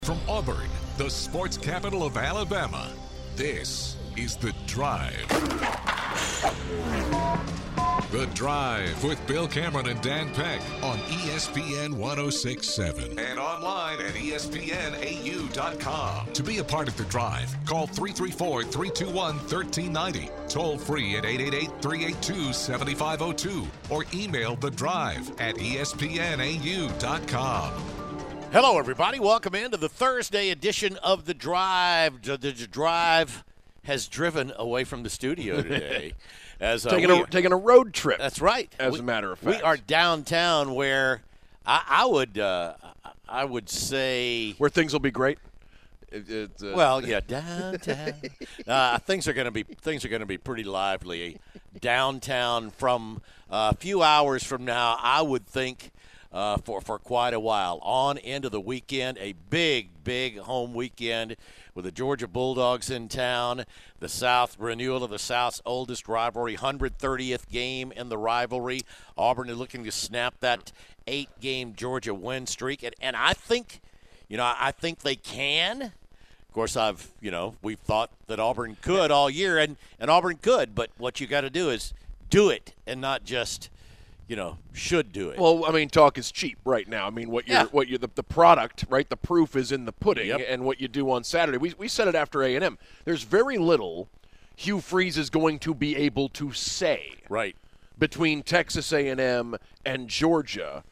From Auburn, the sports capital of Alabama, this is The Drive. The Drive with Bill Cameron and Dan Peck on ESPN 106.7 and online at ESPNAU.com. To be a part of The Drive, call 334-321-1390, toll free at 888-382-7502, or email The Drive at ESPNAU.com. Hello, everybody. Welcome into the Thursday edition of The Drive. The Drive has driven away from the studio today. As taking a road trip. That's right. As a matter of fact, we are downtown, where I would say where things will be great. Well, yeah, downtown. Things are going to be pretty lively downtown from a few hours from now. I would think. For quite a while, on into the weekend, a big home weekend with the Georgia Bulldogs in town, the South renewal of the South's oldest rivalry, 130th game in the rivalry. Auburn is looking to snap that 8-game Georgia win streak, and I think, I think they can. Of course, we've thought that Auburn could all year, and Auburn could, but what you got to do is do it and not just. Should do it. Well, I mean, talk is cheap right now. I mean, the product, right? The proof is in the pudding, and what you do on Saturday. We said it after A&M. There's very little Hugh Freeze is going to be able to say between Texas A&M and Georgia.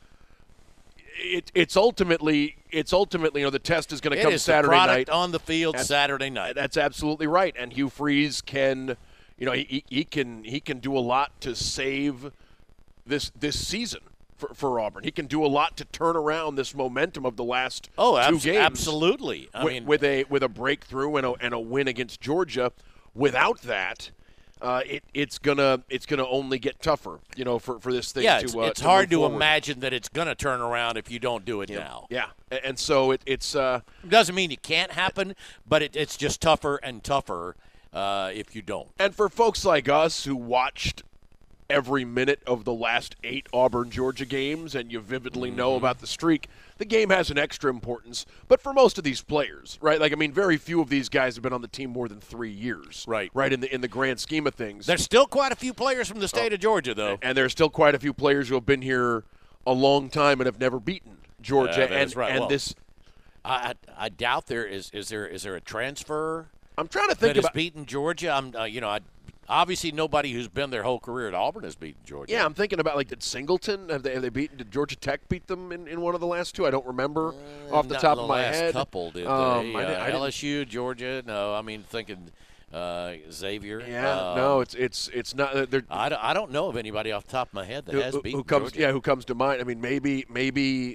It's ultimately the test is going to come Saturday night. It is the product on the field Saturday night. That's absolutely right, and Hugh Freeze can, he can do a lot to save this season for Auburn. He can do a lot to turn around this momentum of the last two games. Absolutely. With a breakthrough and a win against Georgia. Without that, it's gonna only get tougher. For this thing. It's hard to imagine that it's gonna turn around if you don't do it now. Yeah, and so it's doesn't mean it can't happen, but it's just tougher and tougher if you don't. And for folks like us who watched every minute of the last 8 Auburn-Georgia games, and you vividly know about the streak, the game has an extra importance. But for most of these players, right? Very few of these guys have been on the team more than 3 years. Right. Right, in the grand scheme of things. There's still quite a few players from the state of Georgia, though. And there's still quite a few players who have been here a long time and have never beaten Georgia. That's right. And well, this, I doubt there is there a transfer. I'm trying to think that about has beaten Georgia. Obviously, nobody who's been their whole career at Auburn has beaten Georgia. Yeah, I'm thinking about, did Singleton, have they beaten, did Georgia Tech beat them in one of the last 2? I don't remember off the top of my head. The last couple, did they? LSU, Georgia, no. Thinking Xavier. Yeah, no, it's not. I don't know of anybody off the top of my head that has beaten Georgia. Yeah, who comes to mind? Maybe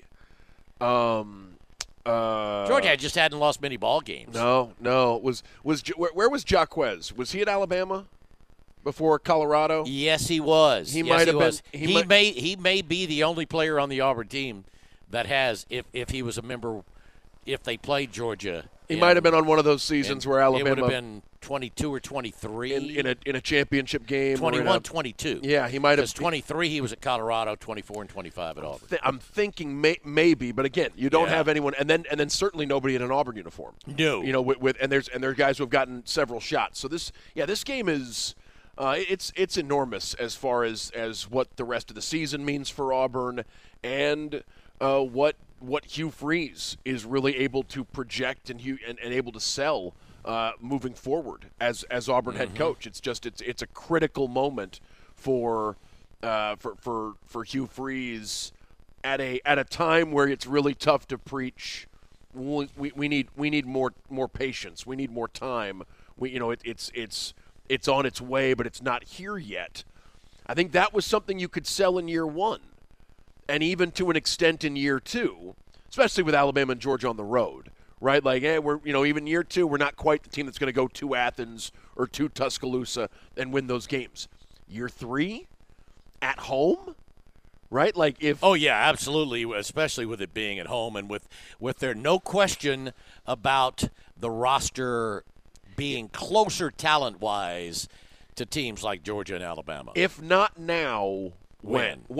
Georgia just hadn't lost many ball games. No. Where was Jaquez? Was he at Alabama before Colorado? Yes, he was. He may be the only player on the Auburn team that has, if he was a member, if they played Georgia. He might have been on one of those seasons where Alabama. It would have been 22 or 23 in a championship game. 21, 22. Yeah, he might have. Because 23 he was at Colorado, 24 and 25 at Auburn. I'm thinking maybe, but again, you don't have anyone, and then certainly nobody in an Auburn uniform. No, and there are guys who have gotten several shots. So this game is. It's enormous as far as what the rest of the season means for Auburn, and what Hugh Freeze is really able to project and able to sell moving forward as Auburn head coach. It's a critical moment for Hugh Freeze at a time where it's really tough to preach. We need more patience. We need more time. It's on its way, but it's not here yet. I think that was something you could sell in year 1, and even to an extent in year 2, especially with Alabama and Georgia on the road, right? We're even year 2, we're not quite the team that's going to go to Athens or to Tuscaloosa and win those games. Year 3, at home, right? Oh yeah, absolutely, especially with it being at home and with there no question about the roster being closer talent-wise to teams like Georgia and Alabama. If not now, when?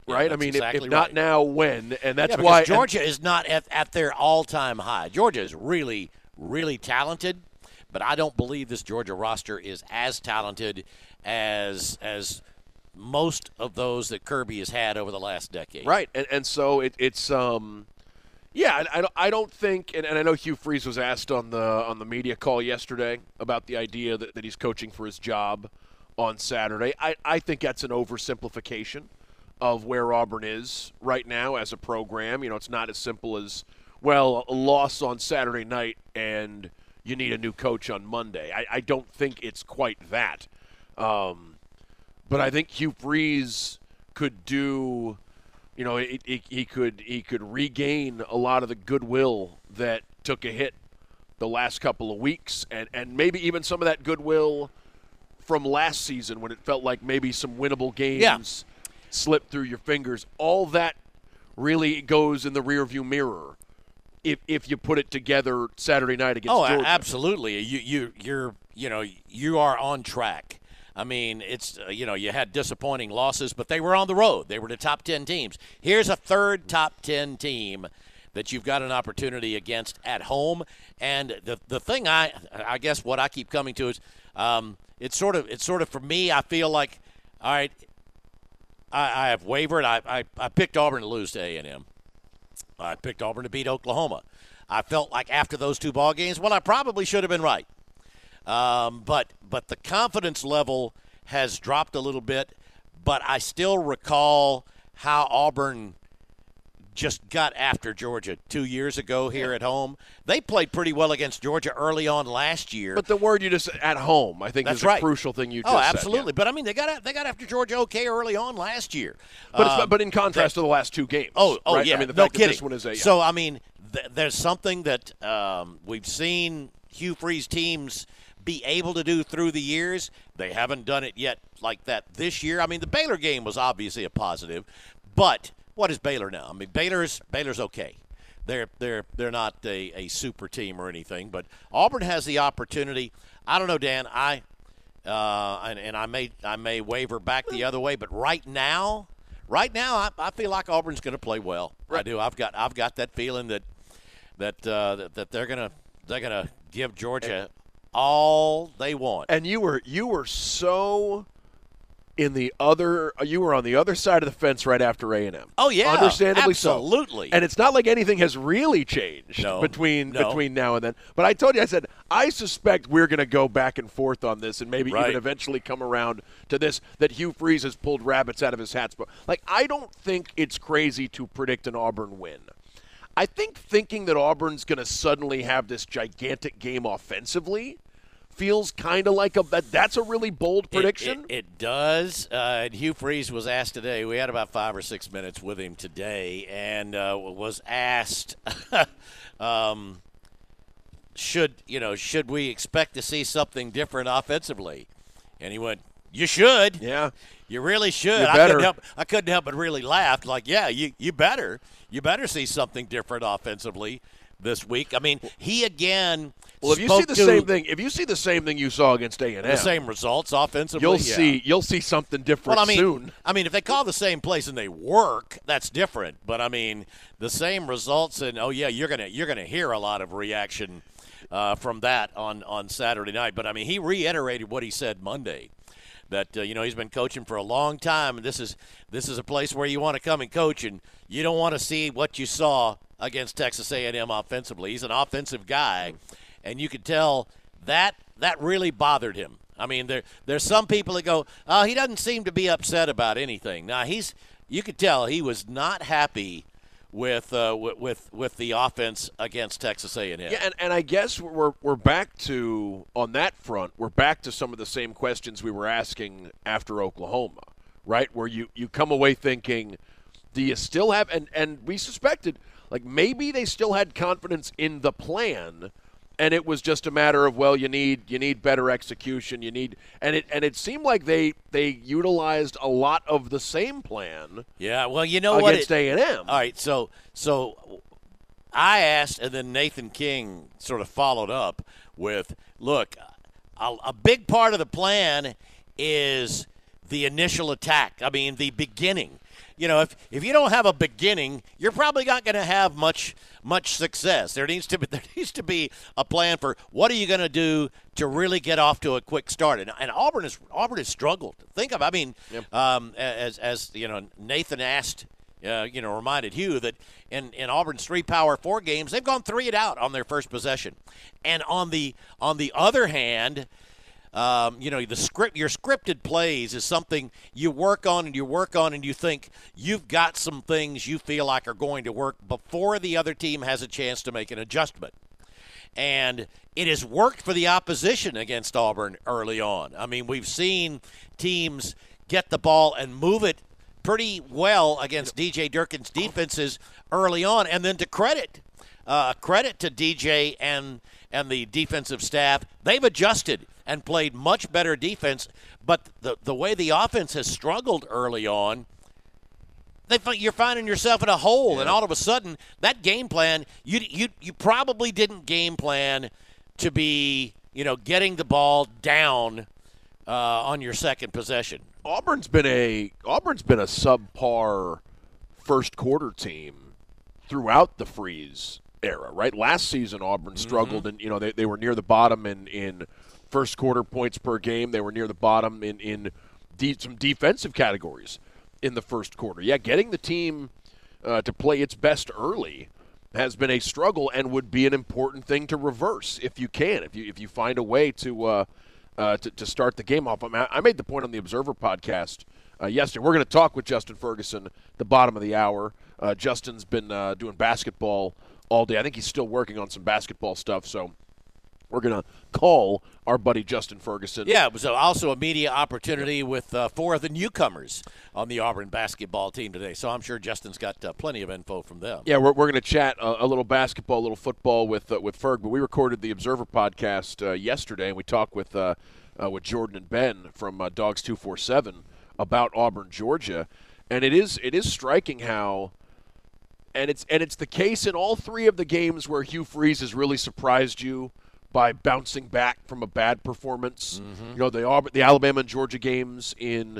right? Yeah, I mean, exactly if not right. now, when? And that's because why Georgia is not at their all-time high. Georgia is really, really talented, but I don't believe this Georgia roster is as talented as most of those that Kirby has had over the last decade. Right, and so it's yeah, I don't think, and I know Hugh Freeze was asked on the media call yesterday about the idea that he's coaching for his job on Saturday. I think that's an oversimplification of where Auburn is right now as a program. You know, it's not as simple as, well, a loss on Saturday night and you need a new coach on Monday. I don't think it's quite that. But I think Hugh Freeze could do, you know, he could regain a lot of the goodwill that took a hit the last couple of weeks, and maybe even some of that goodwill from last season when it felt like maybe some winnable games slipped through your fingers. All that really goes in the rearview mirror if you put it together Saturday night against Georgia. Oh, absolutely. You are on track. I mean, it's you had disappointing losses, but they were on the road. They were the top 10 teams. Here's a third top 10 team that you've got an opportunity against at home. And the thing I guess what I keep coming to is it's sort of for me. I feel like, all right, I have wavered. I picked Auburn to lose to A&M. I picked Auburn to beat Oklahoma. I felt like after those two ball games, well, I probably should have been right. But the confidence level has dropped a little bit, but I still recall how Auburn just got after Georgia 2 years ago here at home. They played pretty well against Georgia early on last year. But the word you just at home, I think, That's is right. a crucial thing you just said. Oh, absolutely. Yeah. But I mean, they got after Georgia okay early on last year. But in contrast to the last two games. Oh, right? yeah. I mean, the no fact kidding. That this one is a. So I mean, there's something that we've seen Hugh Freeze teams be able to do through the years. They haven't done it yet like that this year. I mean, the Baylor game was obviously a positive, but what is Baylor now? I mean, Baylor's okay. They're not a super team or anything, but Auburn has the opportunity. I don't know, Dan. I may waver back the other way, but right now, I feel like Auburn's going to play well. Right. I do. I've got that feeling that they're gonna give Georgia all they want. And you were so you were on the other side of the fence right after A&M. Oh yeah, understandably absolutely. So. And it's not like anything has really changed between now and then. But I told you, I said I suspect we're going to go back and forth on this, and maybe even eventually come around to this that Hugh Freeze has pulled rabbits out of his hats. But I don't think it's crazy to predict an Auburn win. I think thinking that Auburn's going to suddenly have this gigantic game offensively feels kind of like that's a really bold prediction. It does. Hugh Freeze was asked today. We had about 5 or 6 minutes with him today, and was asked, should we expect to see something different offensively? And he went, "You should. Yeah, you really should." You better. I couldn't help but really laugh. Like, yeah, you better. You better see something different offensively this week. I mean, he again. Well, if you see the same thing you saw against A&M, the same results offensively, you'll see something different soon. I mean, if they call the same plays and they work, that's different. But I mean, the same results, and you're gonna hear a lot of reaction from that on Saturday night. But I mean, he reiterated what he said Monday. That he's been coaching for a long time, and this is a place where you want to come and coach, and you don't want to see what you saw against Texas A&M offensively. He's an offensive guy, and you could tell that really bothered him. I mean, there's some people that go, "Oh, he doesn't seem to be upset about anything." Now you could tell he was not happy with the offense against Texas A&M. Yeah, and I guess we're back to, on that front, we're back to some of the same questions we were asking after Oklahoma, right? Where you come away thinking, do you still have, and we suspected, like maybe they still had confidence in the plan, and it was just a matter of, well, you need better execution, and it seemed like they utilized a lot of the same plan. Yeah, well, against A&M. All right, so I asked, and then Nathan King sort of followed up with, look, a big part of the plan is the initial attack. I mean, the beginning. if you don't have a beginning, you're probably not going to have much success. There needs to be a plan for what are you going to do to really get off to a quick start. And Auburn has struggled. Think of, as Nathan asked. Reminded Hugh that in Auburn's 3 Power 4 games, they've gone 3 and out on their first possession. And on the other hand, your scripted plays is something you work on and you think you've got some things you feel like are going to work before the other team has a chance to make an adjustment. And it has worked for the opposition against Auburn early on. I mean, we've seen teams get the ball and move it pretty well against DJ Durkin's defenses early on, and then to credit to DJ and the defensive staff, they've adjusted and played much better defense. But the way the offense has struggled early on, you're finding yourself in a hole, and all of a sudden that game plan you probably didn't game plan to be getting the ball down on your second possession. Auburn's been a subpar first quarter team throughout the Freeze era, right? Last season Auburn struggled, and they were near the bottom in first quarter points per game. They were near the bottom in some defensive categories in the first quarter. Yeah, getting the team to play its best early has been a struggle and would be an important thing to reverse if you can, if you find a way to start the game off. I made the point on the Observer podcast yesterday. We're going to talk with Justin Ferguson at the bottom of the hour. Justin's been doing basketball all day. I think he's still working on some basketball stuff, so we're going to call our buddy Justin Ferguson. Yeah, it was also a media opportunity with 4 of the newcomers on the Auburn basketball team today, so I'm sure Justin's got plenty of info from them. Yeah, we're going to chat a little basketball, a little football with Ferg, but we recorded the Observer podcast yesterday, and we talked with Jordan and Ben from Dogs 247 about Auburn, Georgia, and it is striking how, and it's the case in all 3 of the games where Hugh Freeze has really surprised you by bouncing back from a bad performance. The Alabama and Georgia games in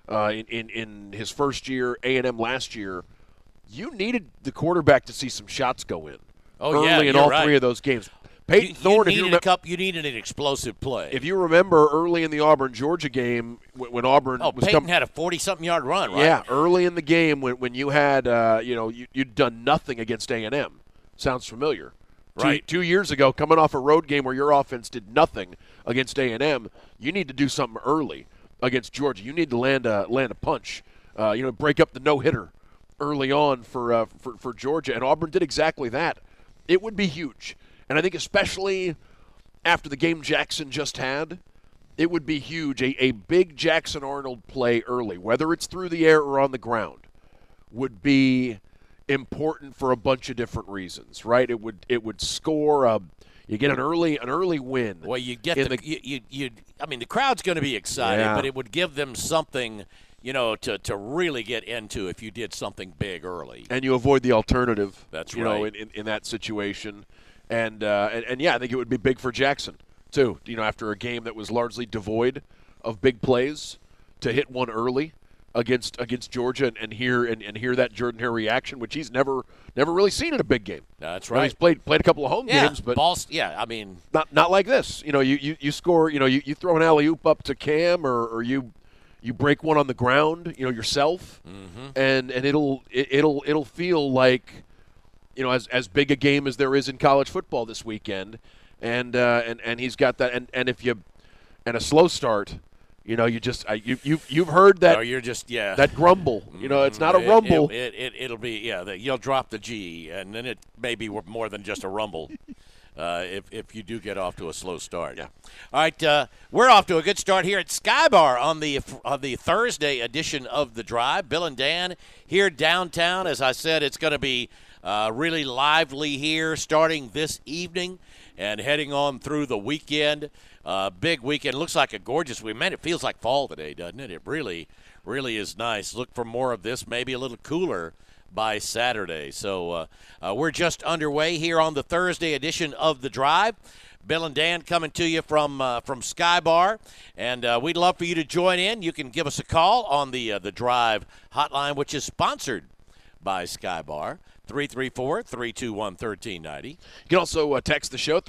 his first year, A&M last year, you needed the quarterback to see some shots go in early in all 3 of those games. Peyton Thorne, you needed an explosive play. If you remember early in the Auburn-Georgia game when Auburn was Peyton had a 40-something yard run, right? Yeah, early in the game when you had you'd done nothing against A&M. Sounds familiar. Right. 2 years ago, coming off a road game where your offense did nothing against A&M, you need to do something early against Georgia. You need to land a punch. Break up the no-hitter early on for Georgia, and Auburn did exactly that. It would be huge, and I think especially after the game Jackson just had, it would be huge. A big Jackson Arnold play early, whether it's through the air or on the ground, would be important for a bunch of different reasons, right? It would score you get an early win. Well, you get the crowd's going to be excited, but it would give them something, to really get into if you did something big early. And you avoid the alternative. That's right. In that situation. And yeah, I think it would be big for Jackson too. After a game that was largely devoid of big plays, to hit one early against Georgia and hear that Jordan Hare reaction, which he's never really seen in a big game. That's right. He's played a couple of home games, but not like this. You score. You throw an alley-oop up to Cam, or you break one on the ground. Yourself, and it'll feel like as big a game as there is in college football this weekend, and he's got that. And a slow start. You've heard that. No, you're just that grumble. It's not a rumble. It'll be you'll drop the G, and then it may be more than just a rumble. If you do get off to a slow start. Yeah. All right, we're off to a good start here at Skybar on the Thursday edition of The Drive. Bill and Dan here downtown. As I said, it's going to be really lively here starting this evening and heading on through the weekend. Big weekend. Looks like a gorgeous weekend. Man, it feels like fall today, doesn't it? It really, really is nice. Look for more of this, maybe a little cooler by Saturday. So we're just underway here on the Thursday edition of The Drive. Bill and Dan coming to you from Sky Bar, and we'd love for you to join in. You can give us a call on the Drive hotline, which is sponsored by Sky Bar. 334-321-1390. You can also text the show,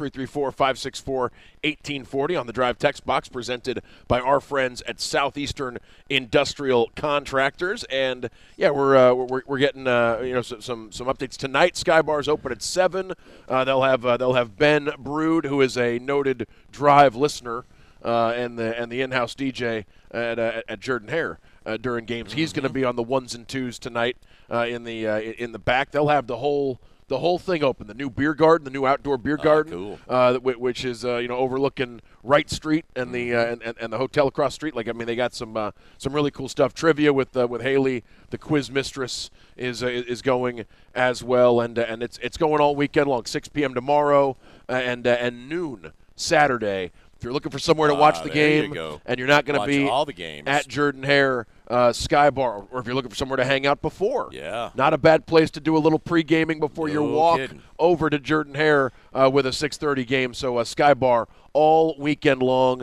334-564-1840 on the Drive text box, presented by our friends at Southeastern Industrial Contractors. And, yeah, we're getting some updates tonight. Sky Bar's open at 7. They'll have Ben Brood, who is a noted Drive listener, and the in-house DJ at Jordan Hare during games. He's going to be on the ones and twos tonight in the back. They'll have the whole thing open. The new beer garden, the new outdoor beer garden, cool. Which is overlooking Wright Street and the and the hotel across the street. They got some really cool stuff. Trivia with Haley, the quiz mistress, is going as well, and it's going all weekend long. 6 p.m. tomorrow and noon Saturday. If you're looking for somewhere to watch the game and you're not going to be all the games at Jordan Hare Sky Bar, or if you're looking for somewhere to hang out before, not a bad place to do a little pre-gaming before your walk over to Jordan Hare with a 6:30 game. So Sky Bar all weekend long.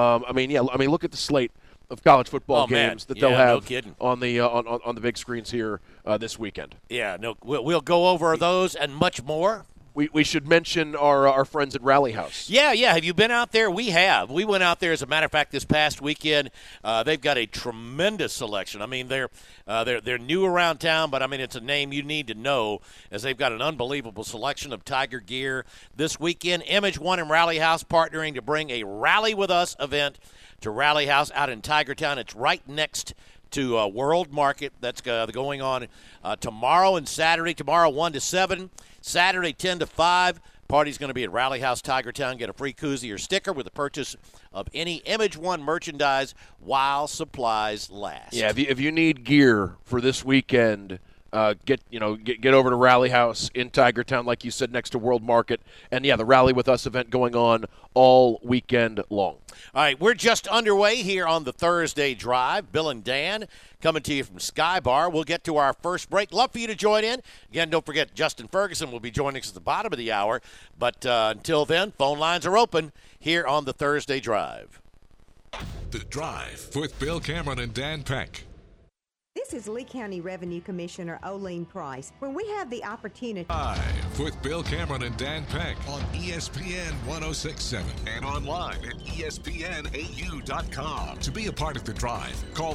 Look at the slate of college football games that they'll have on the big screens here this weekend. Yeah, we'll go over those and much more. We should mention our friends at Rally House. Yeah. Have you been out there? We have. We went out there, as a matter of fact, this past weekend. They've got a tremendous selection. I mean, they're new around town, but, it's a name you need to know, as they've got an unbelievable selection of Tiger gear. This weekend, Image One and Rally House partnering to bring a Rally With Us event to Rally House out in Tigertown. It's right next to World Market. That's going on tomorrow and Saturday. Tomorrow 1 to 7, Saturday 10 to 5. Party's going to be at Rally House Tigertown. Get a free koozie or sticker with the purchase of any Image One merchandise while supplies last. Yeah, if you need gear for this weekend, get over to Rally House in Tigertown, like you said, next to World Market. And, the Rally With Us event going on all weekend long. All right, we're just underway here on the Thursday Drive. Bill and Dan coming to you from Sky Bar. We'll get to our first break. Love for you to join in. Again, don't forget, Justin Ferguson will be joining us at the bottom of the hour. But until then, phone lines are open here on the Thursday Drive. The Drive with Bill Cameron and Dan Peck. This is Lee County Revenue Commissioner Olene Price. When we have the opportunity... Live with Bill Cameron and Dan Peck on ESPN 106.7 and online at ESPNAU.com. To be a part of The Drive, call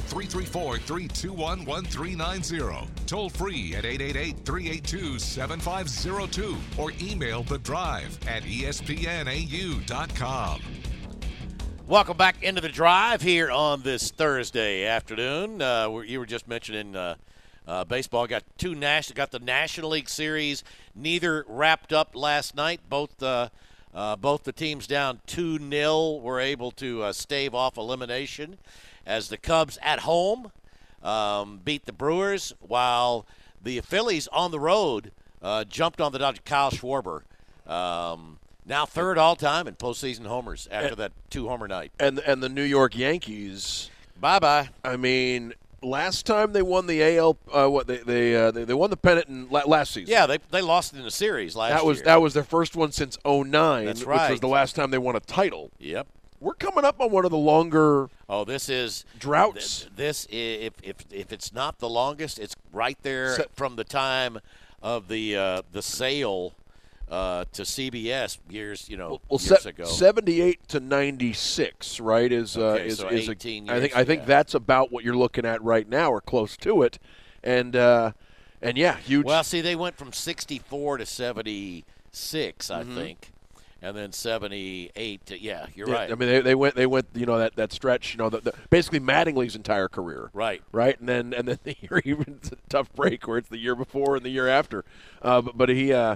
334-321-1390. Toll free at 888-382-7502 or email The Drive at ESPNAU.com. Welcome back into the Drive here on this Thursday afternoon. You were just mentioning baseball. Got the National League Series. Neither wrapped up last night. Both the teams down 2-0 were able to stave off elimination, as the Cubs at home beat the Brewers, while the Phillies on the road jumped on the Dodgers. Kyle Schwarber. Now third all-time in postseason homers after that 2-homer night. And the New York Yankees. Bye-bye. Last time they won the AL, they won the pennant last season. Yeah, they lost it in a series last year. That was their first one since 2009. That's right. Which was the last time they won a title. Yep. We're coming up on one of the longer. This is droughts. This if it's not the longest, it's right there from the time of the sale to CBS years ago. 78 to 96, right? So 18 years. I think that's about what you're looking at right now, or close to it, and huge. Well, see, they went from 64 to 76, I think. And then 78 to, you're right. They went that stretch, basically Mattingly's entire career. Right. And then the year, even it's a tough break where it's the year before and the year after. But he the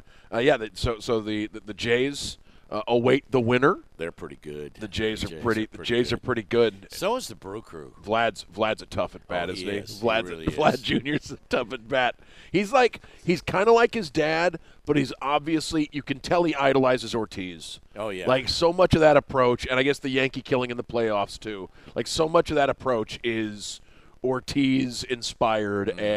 Jays await the winner. They're pretty good. The Jays are pretty good. So is the Brew Crew. Vlad's a tough at bat, isn't he? Vlad Jr.'s a tough at bat. He's kind of like his dad, but he's obviously, you can tell he idolizes Ortiz. Oh, yeah. Like, so much of that approach, and I guess the Yankee killing in the playoffs, too. Like, so much of that approach is Ortiz-inspired, and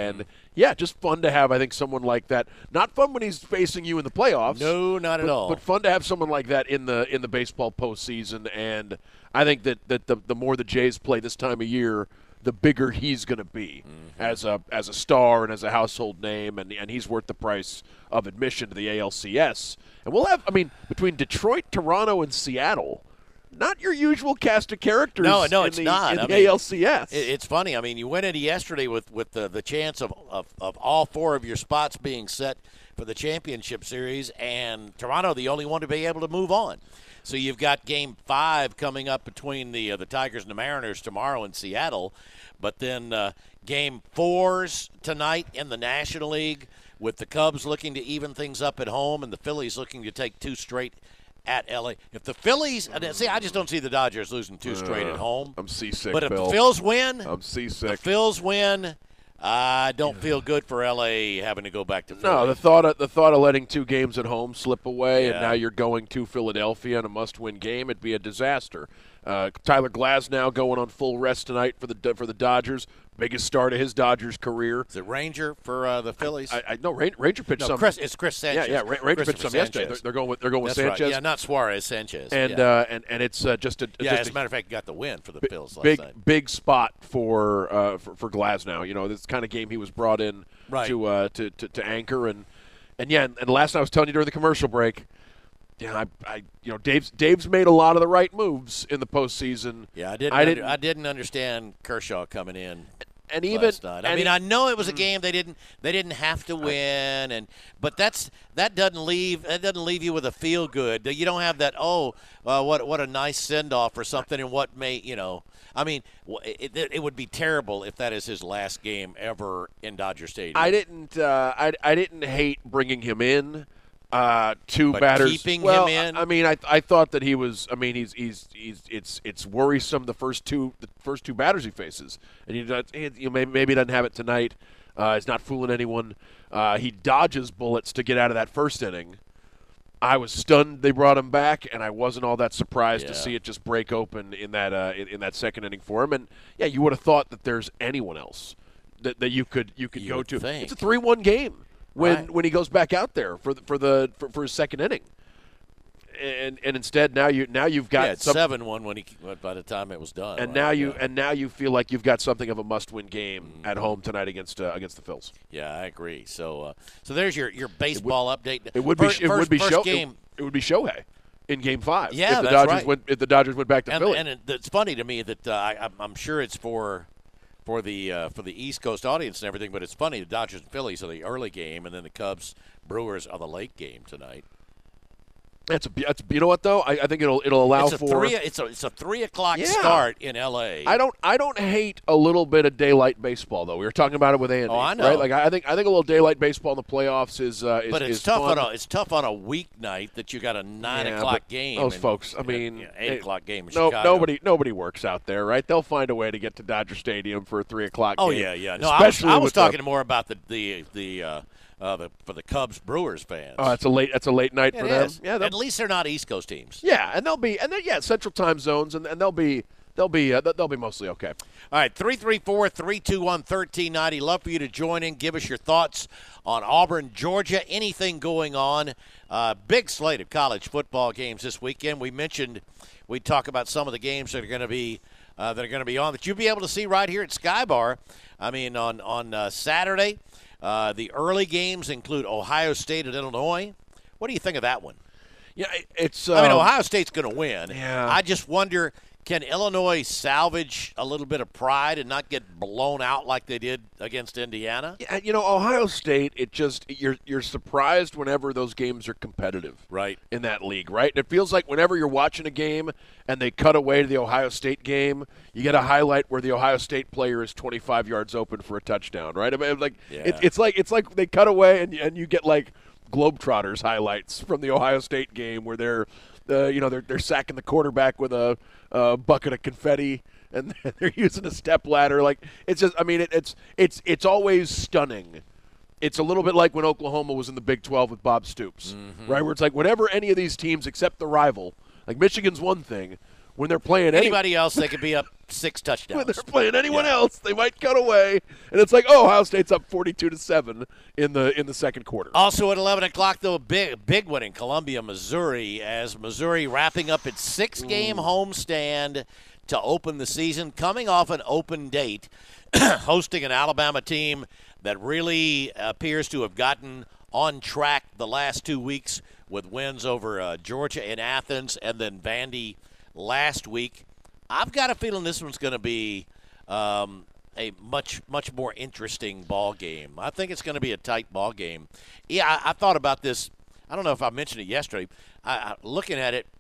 yeah, just fun to have, I think, someone like that. Not fun when he's facing you in the playoffs. No, not at all. But fun to have someone like that in the baseball postseason. And I think that the more the Jays play this time of year, the bigger he's going to be as a star and as a household name, and he's worth the price of admission to the ALCS. And we'll have, between Detroit, Toronto, and Seattle, not your usual cast of characters. No, it's not. In the ALCS. It's funny. You went into yesterday with the chance of all four of your spots being set for the championship series, and Toronto the only one to be able to move on. So you've got Game 5 coming up between the Tigers and the Mariners tomorrow in Seattle, but then Game 4's tonight in the National League with the Cubs looking to even things up at home and the Phillies looking to take 2 straight at L.A. If the Phillies – I just don't see the Dodgers losing 2 straight at home. I'm seasick, But if Bill. the Phils win – I'm seasick. the Phils win – I don't feel good for L.A. having to go back to Philly. No, the thought of letting 2 games at home slip away, Yeah. and now you're going to Philadelphia in a must-win game, it'd be a disaster. Tyler Glasnow going on full rest tonight for the Dodgers. Biggest start of his Dodgers career. Is it Ranger for the Phillies? I know Ranger pitched some. It's Chris Sanchez. Yeah, Ranger pitched some yesterday. They're going with That's Sanchez. Right. Yeah, not Suarez, Sanchez. And yeah. and it's just a as a matter of fact, got the win for the Phils last big night. big spot for Glasnow. This kind of game he was brought in Right. to anchor and last night I was telling you during the commercial break. Yeah, Dave's made a lot of the right moves in the postseason. Yeah, I didn't understand Kershaw coming in. And even last night. I know it was a game they didn't have to win, but that doesn't leave you with a feel good. You don't have that what a nice send off or something, and what may it would be terrible if that is his last game ever in Dodger Stadium. I didn't hate bringing him in. 2 But batters. keeping well, him in? I thought that he was. It's worrisome the first two batters he faces, and maybe he doesn't have it tonight. He's not fooling anyone. He dodges bullets to get out of that first inning. I was stunned they brought him back, and I wasn't all that surprised to see it just break open in that in that second inning for him. And yeah, you would have thought that there's anyone else that you could go to. Think. It's a 3-1 game. Right. When he goes back out there for his second inning, and instead now you've got it's 7-1 by the time it was done. and right? now you feel like you've got something of a must-win game at home tonight against the Phils. Yeah, I agree. So there's your baseball update. It would be Shohei in Game 5. Yeah, if the that's Dodgers right. If the Dodgers went back to Philly, and it's funny to me that I'm sure it's for the East Coast audience and everything, but it's funny the Dodgers and Phillies are the early game, and then the Cubs Brewers are the late game tonight. That's you know what though, I think it'll allow it's a for it's a 3 o'clock start in L.A. I don't hate a little bit of daylight baseball though. We were talking about it with Andy. Oh, I know. Right? Like I think a little daylight baseball in the playoffs is but it's is tough fun. it's tough on a weeknight that you got a 9 o'clock game. Those folks, 8 o'clock game in Chicago. Nobody works out there, right? They'll find a way to get to Dodger Stadium for a 3 o'clock game. Oh yeah. No, Especially I was with talking more about for the Cubs Brewers fans. Oh, that's a late night for them. Is. Yeah, at least they're not East Coast teams. Yeah, and they're Central Time zones, and they'll be mostly okay. All right, 334-321-1390. Love for you to join in. Give us your thoughts on Auburn, Georgia. Anything going on? Big slate of college football games this weekend. We mentioned we'd talk about some of the games that are going to be on that you'll be able to see right here at Skybar. On Saturday. The early games include Ohio State and Illinois. What do you think of that one? Yeah, it's. Ohio State's going to win. Yeah. I just wonder, can Illinois salvage a little bit of pride and not get blown out like they did against Indiana? Yeah, Ohio State. You're surprised whenever those games are competitive, right? In that league, right? And it feels like whenever you're watching a game and they cut away to the Ohio State game, you get a highlight where the Ohio State player is 25 yards open for a touchdown, right? It's like they cut away and you get like Globetrotters highlights from the Ohio State game where they're sacking the quarterback with a bucket of confetti and they're using a stepladder. Like it's just, it's always stunning. It's a little bit like when Oklahoma was in the Big 12 with Bob Stoops, right? Where it's like whenever any of these teams, except the rival, like Michigan's one thing, When they're playing anybody else, they could be up 6 touchdowns. When they're playing anyone else, they might cut away, and it's like, oh, Ohio State's up 42-7 in the second quarter. Also at 11 o'clock, though, a big one in Columbia, Missouri, as Missouri wrapping up its 6-game homestand to open the season, coming off an open date, hosting an Alabama team that really appears to have gotten on track the last 2 weeks with wins over Georgia in Athens and then Vandy last week. I've got a feeling this one's going to be a much more interesting ball game. I think it's going to be a tight ball game. Yeah, I thought about this. I don't know if I mentioned it yesterday. Looking at it,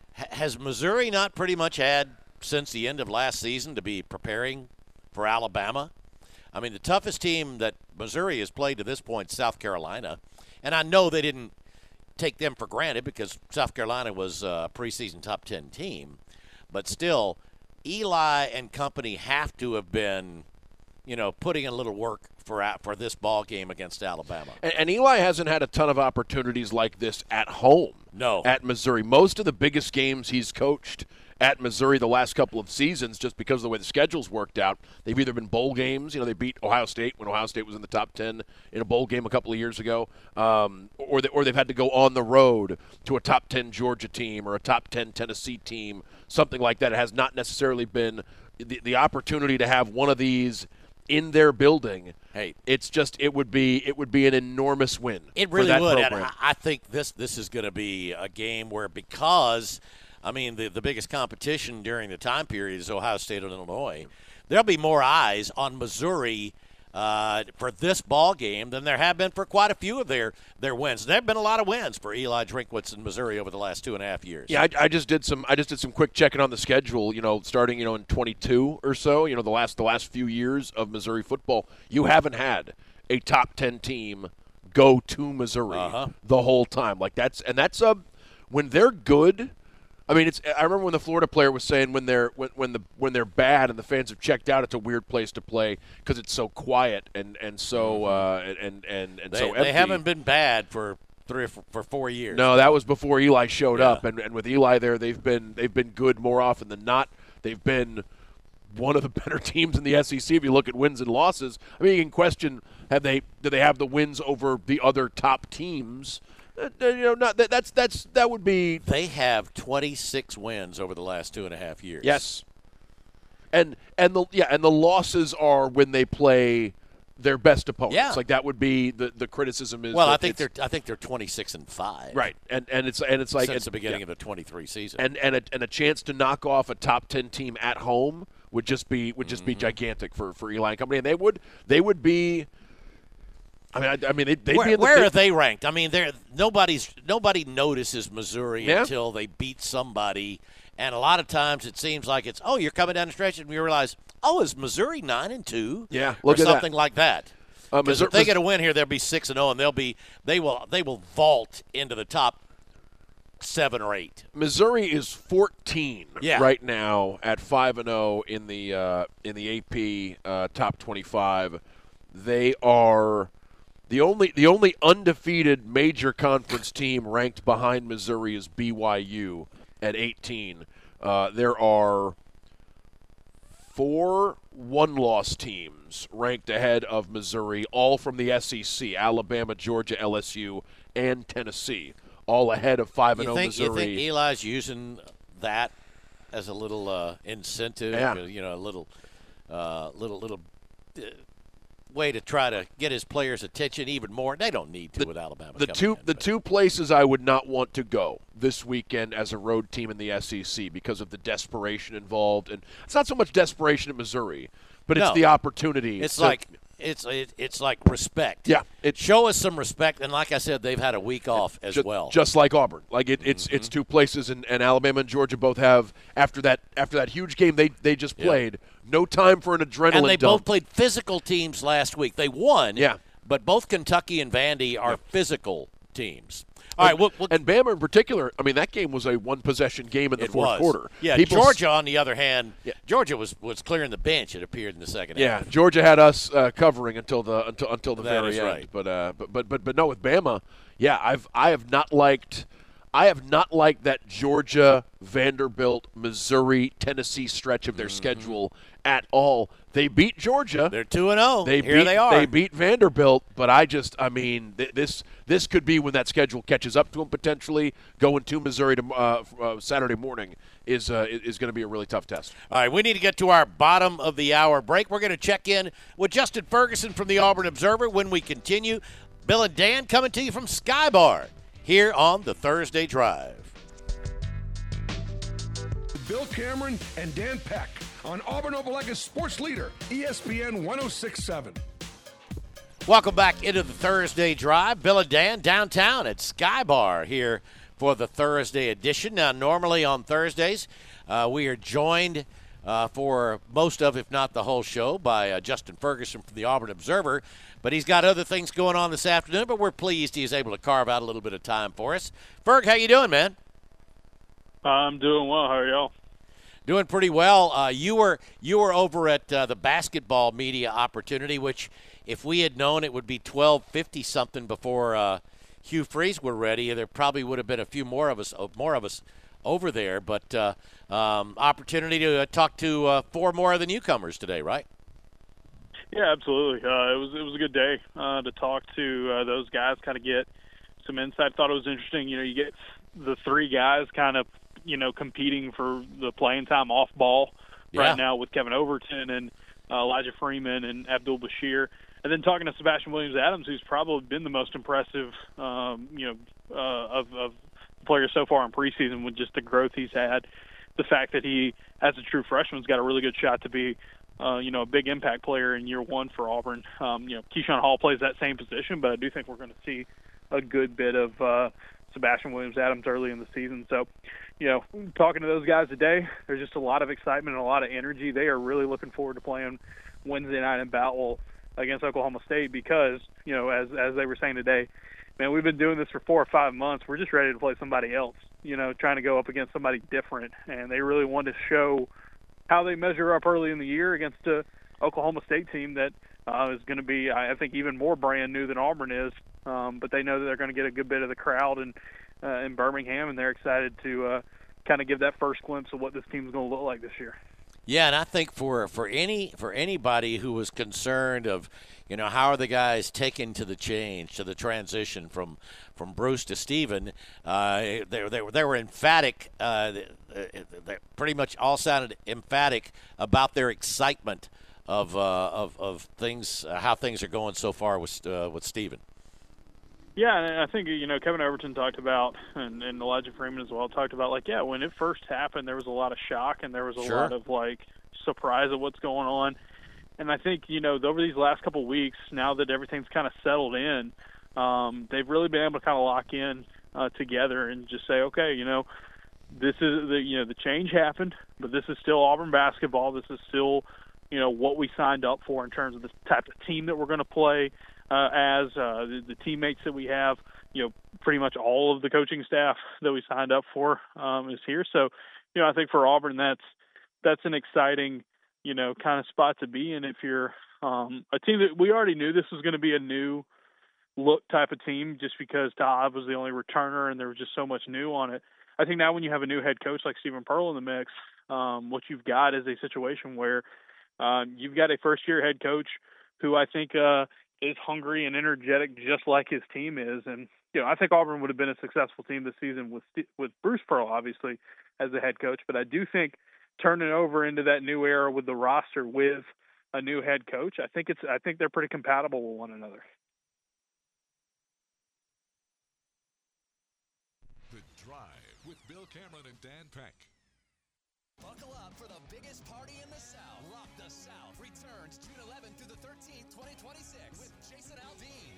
has Missouri not pretty much had since the end of last season to be preparing for Alabama? I mean, the toughest team that Missouri has played to this point is South Carolina. And I know they didn't take them for granted because South Carolina was a preseason top 10 team. But still, Eli and company have to have been, putting in a little work for this ball game against Alabama. And Eli hasn't had a ton of opportunities like this at home. No. At Missouri. Most of the biggest games he's coached at Missouri the last couple of seasons, just because of the way the schedule's worked out, they've either been bowl games. They beat Ohio State when Ohio State was in the top 10 in a bowl game a couple of years ago, or they've had to go on the road to a top 10 Georgia team or a top 10 Tennessee team, something like that. It has not necessarily been the opportunity to have one of these in their building. Hey, it would be an enormous win. It really for that would. program. And I think this is going to be a game where, because the biggest competition during the time period is Ohio State and Illinois, there'll be more eyes on Missouri for this ball game than there have been for quite a few of their wins. There have been a lot of wins for Eli Drinkwitz in Missouri over the last 2.5 years. Yeah, I just did some quick checking on the schedule. Starting in 22 or so. The last few years of Missouri football, you haven't had a top 10 team go to Missouri the whole time. When they're good. I mean, I remember when the Florida player was saying when they're bad and the fans have checked out, it's a weird place to play because it's so quiet and so so empty. They haven't been bad for 4 years. No, that was before Eli showed up, and with Eli there, they've been good more often than not. They've been one of the better teams in the SEC if you look at wins and losses. I mean, you can question do they have the wins over the other top teams? That would be. They have 26 wins over the last 2.5 years. Yes, and the losses are when they play their best opponents. Yeah. Like that would be the criticism is. Well, I think they're 26-5. Right, and it's like since the beginning of the 23 season, and a chance to knock off a top 10 team at home would just be gigantic for Eli and company, and they would be. Where are they ranked? I mean, nobody notices Missouri until they beat somebody, and a lot of times it seems like it's you're coming down the stretch and you realize is Missouri 9-2? Yeah, or something like that. Because if they get a win here, they'll be 6-0, and they will vault into the top 7 or 8. Missouri is 14 right now at 5-0 in the AP top 25. They are. The only undefeated major conference team ranked behind Missouri is BYU at 18. There are 4 one-loss teams ranked ahead of Missouri, all from the SEC: Alabama, Georgia, LSU, and Tennessee, all ahead of 5-0 Missouri. You think Eli's using that as a little incentive? Yeah. A little way to try to get his players' attention even more. They don't need to with Alabama. The two places I would not want to go this weekend as a road team in the SEC because of the desperation involved, and it's not so much desperation at Missouri, but it's the opportunity. It's like respect. Yeah, show us some respect, and like I said, they've had a week off as well. Just like Auburn, it's two places, and Alabama and Georgia both have after that huge game they just played. No time for an adrenaline And they dump. both played physical teams last week. They won, but both Kentucky and Vandy are physical teams. All right, and Bama in particular, I mean, that game was a one-possession game in the fourth quarter. Yeah, Georgia, on the other hand, Georgia was clearing the bench, it appeared, in the second half. Yeah, Georgia had us covering until the very end. Right. But no, with Bama, I have not liked I have not liked that Georgia, Vanderbilt, Missouri, Tennessee stretch of their schedule at all. They beat Georgia. They're 2-0. They are. They beat Vanderbilt, but this could be when that schedule catches up to them potentially. Going to Missouri to Saturday morning is going to be a really tough test. All right, we need to get to our bottom of the hour break. We're going to check in with Justin Ferguson from the Auburn Observer when we continue. Bill and Dan coming to you from Sky Bar here on the Thursday Drive. Bill Cameron and Dan Peck on Auburn Opelika's sports leader, ESPN 106.7. Welcome back into the Thursday Drive. Bill and Dan downtown at Sky Bar here for the Thursday edition. Now, normally on Thursdays, we are joined for most of, if not the whole show, by Justin Ferguson from the Auburn Observer. But he's got other things going on this afternoon, but we're pleased he's able to carve out a little bit of time for us. Ferg, how you doing, man? I'm doing well. How are y'all? Doing pretty well. You were over at the basketball media opportunity, which if we had known it would be 12:50 something before Hugh Freeze were ready, there probably would have been a few more of us over there. But opportunity to talk to 4 more of the newcomers today, right? Yeah, absolutely. It was a good day to talk to those guys, kind of get some insight. Thought it was interesting. You get the 3 guys kind of competing for the playing time off ball right now with Kevin Overton and Elijah Freeman and Abdul Bashir. And then talking to Sebastian Williams-Adams, who's probably been the most impressive, of players so far in preseason with just the growth he's had. The fact that he, as a true freshman, has got a really good shot to be, a big impact player in year 1 for Auburn. Keyshawn Hall plays that same position, but I do think we're going to see a good bit of Sebastian Williams-Adams early in the season. So, talking to those guys today, there's just a lot of excitement and a lot of energy. They are really looking forward to playing Wednesday night in Boutwell against Oklahoma State because, as they were saying today, man, we've been doing this for 4 or 5 months. We're just ready to play somebody else, trying to go up against somebody different. And they really wanted to show how they measure up early in the year against a Oklahoma State team that is going to be, I think, even more brand new than Auburn is. But they know that they're going to get a good bit of the crowd in Birmingham, and they're excited to kind of give that first glimpse of what this team is going to look like this year. Yeah, and I think for anybody who was concerned of, how are the guys taking to the change, to the transition from Bruce to Steven, they were emphatic. They pretty much all sounded emphatic about their excitement of things, how things are going so far with Steven. Yeah, and I think, Kevin Overton talked about, and Elijah Freeman as well, talked about, when it first happened, there was a lot of shock and there was a lot of, surprise at what's going on. And I think, over these last couple of weeks, now that everything's kind of settled in, they've really been able to kind of lock in together and just say, okay, this is the change happened, but this is still Auburn basketball. This is still, what we signed up for in terms of the type of team that we're going to play. As the teammates that we have, pretty much all of the coaching staff that we signed up for is here. So, I think for Auburn, that's an exciting, kind of spot to be in. If you're a team that we already knew this was going to be a new look type of team, just because Tav was the only returner and there was just so much new on it. I think now when you have a new head coach like Stephen Pearl in the mix, what you've got is a situation where you've got a first-year head coach who I think is hungry and energetic just like his team is. And, I think Auburn would have been a successful team this season with Bruce Pearl, obviously, as the head coach. But I do think turning over into that new era with the roster with a new head coach, I think they're pretty compatible with one another. The Drive with Bill Cameron and Dan Peck. Buckle up for the biggest party in the South. Rock the South returns June 11th through the 13th, 2026 with Jason Aldean,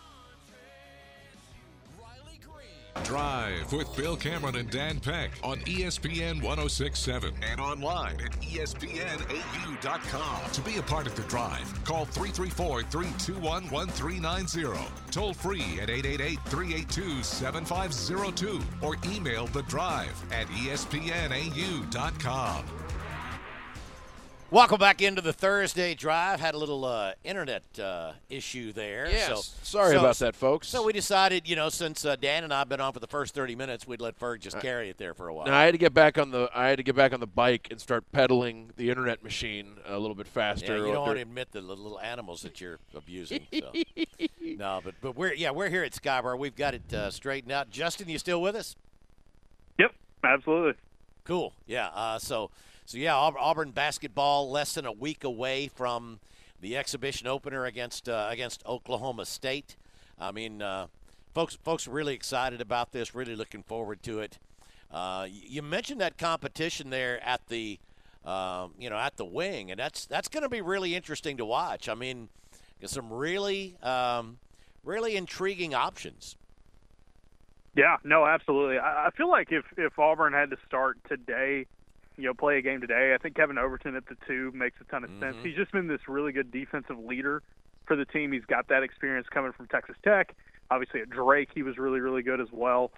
Riley Green. Drive with Bill Cameron and Dan Peck on ESPN 106.7 and online at ESPNAU.com. To be a part of the Drive, call 334-321-1390. Toll free at 888-382-7502 or email The Drive at ESPNAU.com. Welcome back into the Thursday Drive. Had a little internet issue there. Yes. Sorry about that, folks. So we decided, since Dan and I have been on for the first 30 minutes, we'd let Ferg just carry it there for a while. Now, I had to get back on the bike and start pedaling the internet machine a little bit faster. Yeah, you don't want to admit the little animals that you're abusing. So. No, but we're here at Skybar. We've got it straightened out. Justin, you still with us? Yep, absolutely. Cool. Yeah. So yeah, Auburn basketball less than a week away from the exhibition opener against Oklahoma State. I mean, folks are really excited about this. Really looking forward to it. You mentioned that competition there at the at the wing, and that's going to be really interesting to watch. I mean, some really intriguing options. Yeah, no, absolutely. I feel like if Auburn had to start today, play a game today, I think Kevin Overton at the 2 makes a ton of sense. He's just been this really good defensive leader for the team. He's got that experience coming from Texas Tech. Obviously at Drake, he was really, really good as well.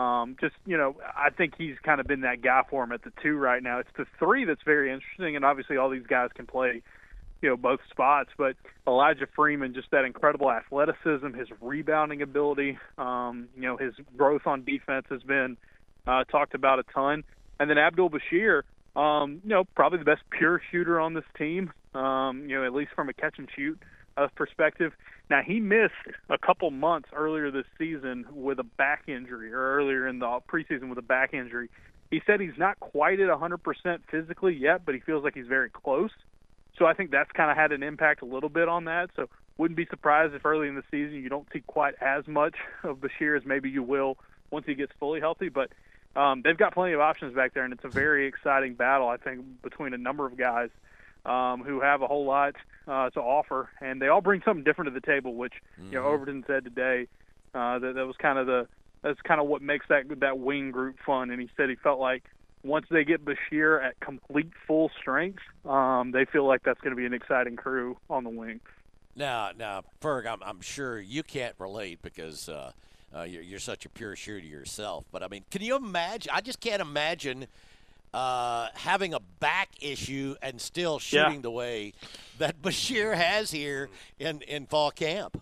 I think he's kind of been that guy for him at the 2 right now. It's the 3 that's very interesting, and obviously all these guys can play both spots, but Elijah Freeman, just that incredible athleticism, his rebounding ability, his growth on defense has been talked about a ton. And then Abdul Bashir, probably the best pure shooter on this team, at least from a catch and shoot perspective. Now, he missed a couple months earlier this season with a back injury, or earlier in the preseason with a back injury. He said he's not quite at 100% physically yet, but he feels like he's very close. So I think that's kind of had an impact a little bit on that. So wouldn't be surprised if early in the season you don't see quite as much of Bashir as maybe you will once he gets fully healthy. But they've got plenty of options back there, and it's a very exciting battle, I think, between a number of guys who have a whole lot to offer. And they all bring something different to the table, which Overton said today that was kind of what makes that wing group fun. And he said he felt like once they get Bashir at complete full strength, they feel like that's going to be an exciting crew on the wing. Now, Ferg, I'm sure you can't relate because you're such a pure shooter yourself. But, I mean, can you imagine? I just can't imagine having a back issue and still shooting the way that Bashir has here in fall camp.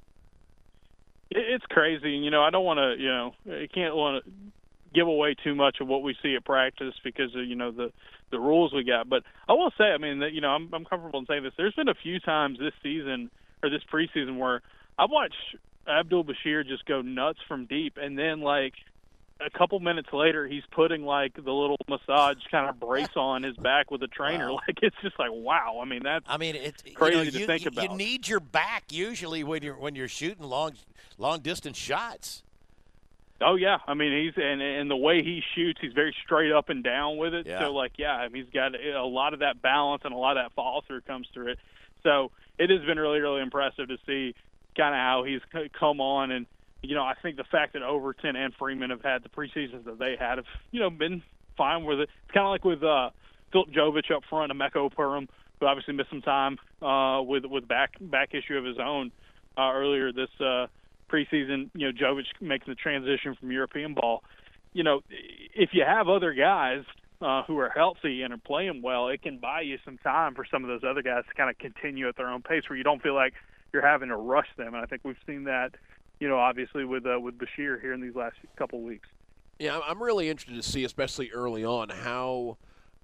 It's crazy. I don't want to, I can't want to give away too much of what we see at practice because of, the rules we got. But I will say, I mean, that, I'm comfortable in saying this. There's been a few times this season or this preseason where I've watched Abdul Bashir just go nuts from deep, and then like a couple minutes later he's putting like the little massage kind of brace on his back with a trainer. Wow. Like it's just like wow. It's crazy to think about. You need your back usually when you're shooting long distance shots. Oh yeah, I mean he's and the way he shoots, he's very straight up and down with it. Yeah. So he's got a lot of that balance and a lot of that follow through comes through it. So it has been really, really impressive to see kind of how he's come on. And I think the fact that Overton and Freeman have had the preseasons that they had have been fine with it. It's kind of like with Philip Jovich up front, Emeka Okpuru, who obviously missed some time with back issue of his own earlier this preseason. Jovich making the transition from European ball. If you have other guys who are healthy and are playing well, it can buy you some time for some of those other guys to kind of continue at their own pace where you don't feel like you're having to rush them. And I think we've seen that, obviously with Bashir here in these last couple of weeks. Yeah, I'm really interested to see, especially early on, how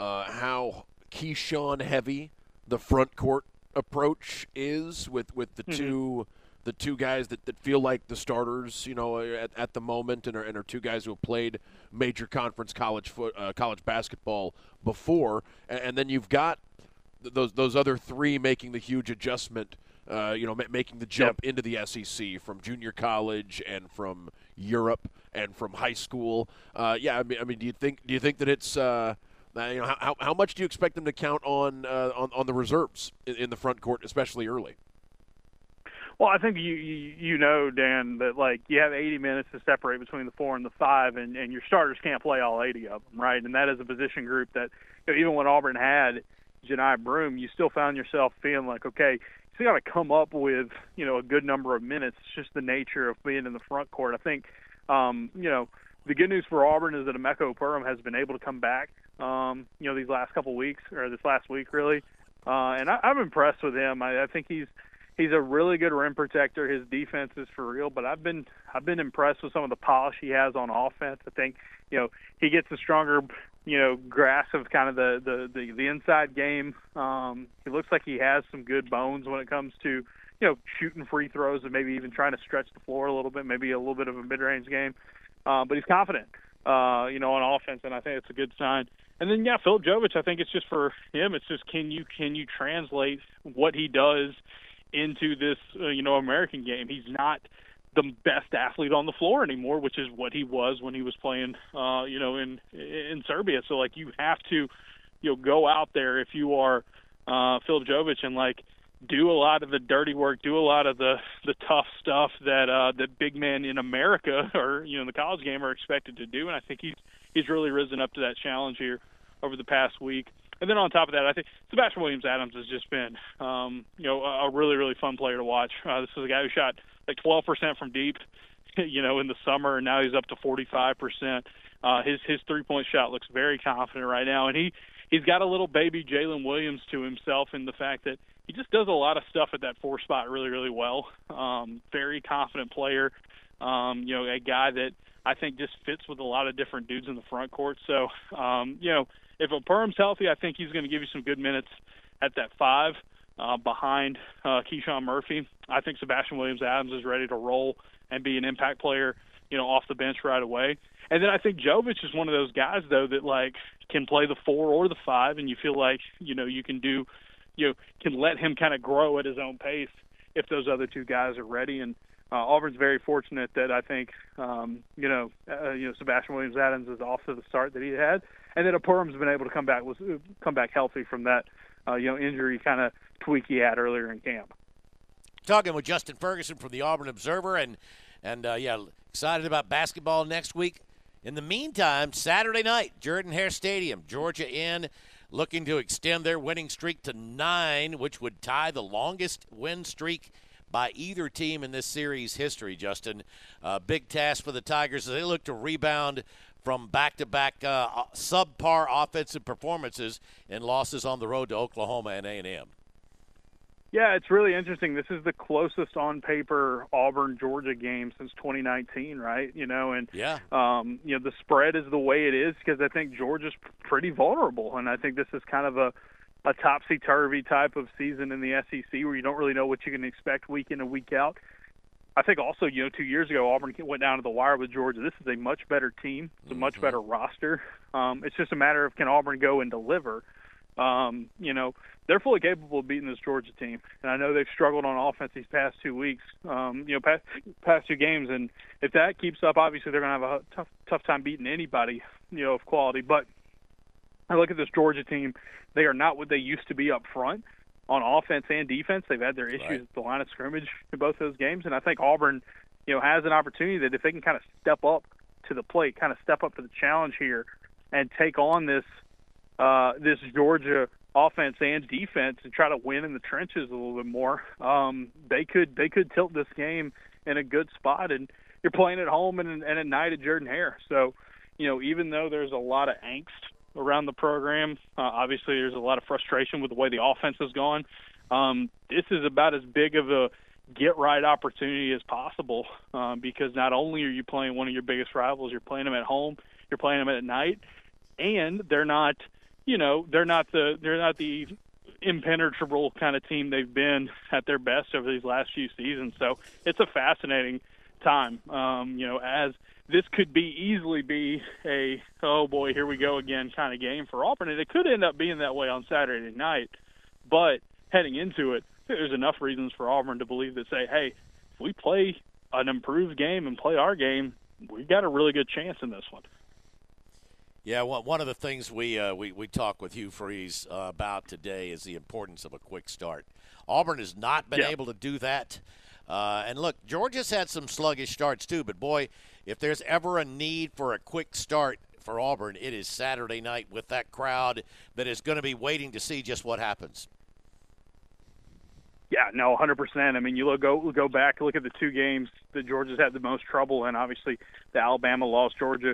Keyshawn heavy the front court approach is with the two guys that feel like the starters, at the moment, and are two guys who have played major conference college basketball before, and then you've got those other three making the huge adjustment, making the jump into the SEC from junior college and from Europe and from high school. I mean, do you think that it's how much do you expect them to count on the reserves in the front court, especially early? Well, I think Dan, that you have 80 minutes to separate between the 4 and the 5, and your starters can't play all 80 of them, right? And that is a position group that even when Auburn had Janai Broome, you still found yourself feeling like, okay, you still got to come up with a good number of minutes. It's just the nature of being in the front court. I think the good news for Auburn is that Emeka Okpuru has been able to come back these last couple weeks, or this last week really. and I'm impressed with him. I think he's a really good rim protector. His defense is for real, but I've been impressed with some of the polish he has on offense. I think he gets a stronger grasp of kind of the inside game. He looks like he has some good bones when it comes to shooting free throws and maybe even trying to stretch the floor a little bit, maybe a little bit of a mid-range game. But he's confident, on offense, and I think it's a good sign. And then, Filip Jovic, I think it's just for him. It's just can you translate what he does into this American game? He's not the best athlete on the floor anymore, which is what he was when he was playing in Serbia. So you have to go out there if you are Filip Jovic and do a lot of the dirty work, do a lot of the tough stuff that big men in America or in the college game are expected to do. And I think he's really risen up to that challenge here over the past week. And then on top of that, I think Sebastian Williams-Adams has just been a really, really fun player to watch. This is a guy who shot 12% from deep in the summer, and now he's up to 45%. His three-point shot looks very confident right now, and he's got a little baby Jalen Williams to himself in the fact that he just does a lot of stuff at that 4 spot really, really well. Very confident player, a guy that I think just fits with a lot of different dudes in the front court. So, if Perham's healthy, I think he's going to give you some good minutes at that 5 behind Keyshawn Murphy. I think Sebastian Williams-Adams is ready to roll and be an impact player, off the bench right away. And then I think Jovic is one of those guys, though, that can play the 4 or the 5, and you feel like you can do. Can let him kind of grow at his own pace if those other 2 guys are ready. And Auburn's very fortunate that I think, Sebastian Williams-Adams is off to the start that he had, and that Perham's been able to come back healthy from that, injury kind of tweak he had earlier in camp. Talking with Justin Ferguson from the Auburn Observer, and excited about basketball next week. In the meantime, Saturday night, Jordan-Hare Stadium, Georgia in, looking to extend their winning streak to 9, which would tie the longest win streak by either team in this series history, Justin. Big task for the Tigers as they look to rebound from back-to-back subpar offensive performances and losses on the road to Oklahoma and A&M. Yeah, it's really interesting. This is the closest on paper Auburn-Georgia game since 2019, right? The spread is the way it is because I think Georgia's pretty vulnerable, and I think this is kind of a topsy-turvy type of season in the SEC where you don't really know what you can expect week in and week out. I think also, 2 years ago, Auburn went down to the wire with Georgia. This is a much better team. It's a much better roster. It's just a matter of can Auburn go and deliver. They're fully capable of beating this Georgia team. And I know they've struggled on offense these past 2 weeks, past 2 games. And if that keeps up, obviously they're going to have a tough time beating anybody, of quality. But I look at this Georgia team. They are not what they used to be up front on offense and defense. They've had their issues at the line of scrimmage in both those games. And I think Auburn, has an opportunity that if they can kind of step up to the plate, kind of step up to the challenge here and take on this Georgia offense and defense and try to win in the trenches a little bit more, they could tilt this game in a good spot. And you're playing at home and at night at Jordan-Hare. So, even though there's a lot of angst around the program, obviously there's a lot of frustration with the way the offense has gone. This is about as big of a get-right opportunity as possible because not only are you playing one of your biggest rivals, you're playing them at home, you're playing them at night, and they're not the impenetrable kind of team they've been at their best over these last few seasons. So it's a fascinating time, as this could easily be a, oh boy, here we go again kind of game for Auburn. And it could end up being that way on Saturday night. But heading into it, there's enough reasons for Auburn to believe that say, hey, if we play an improved game and play our game, we've got a really good chance in this one. Yeah, one of the things we talk with Hugh Freeze about today is the importance of a quick start. Auburn has not been able to do that. And look, Georgia's had some sluggish starts too, but boy, if there's ever a need for a quick start for Auburn, it is Saturday night with that crowd that is going to be waiting to see just what happens. Yeah, no, 100%. I mean, you go back, look at the 2 games that Georgia's had the most trouble in. Obviously, the Alabama loss, Georgia.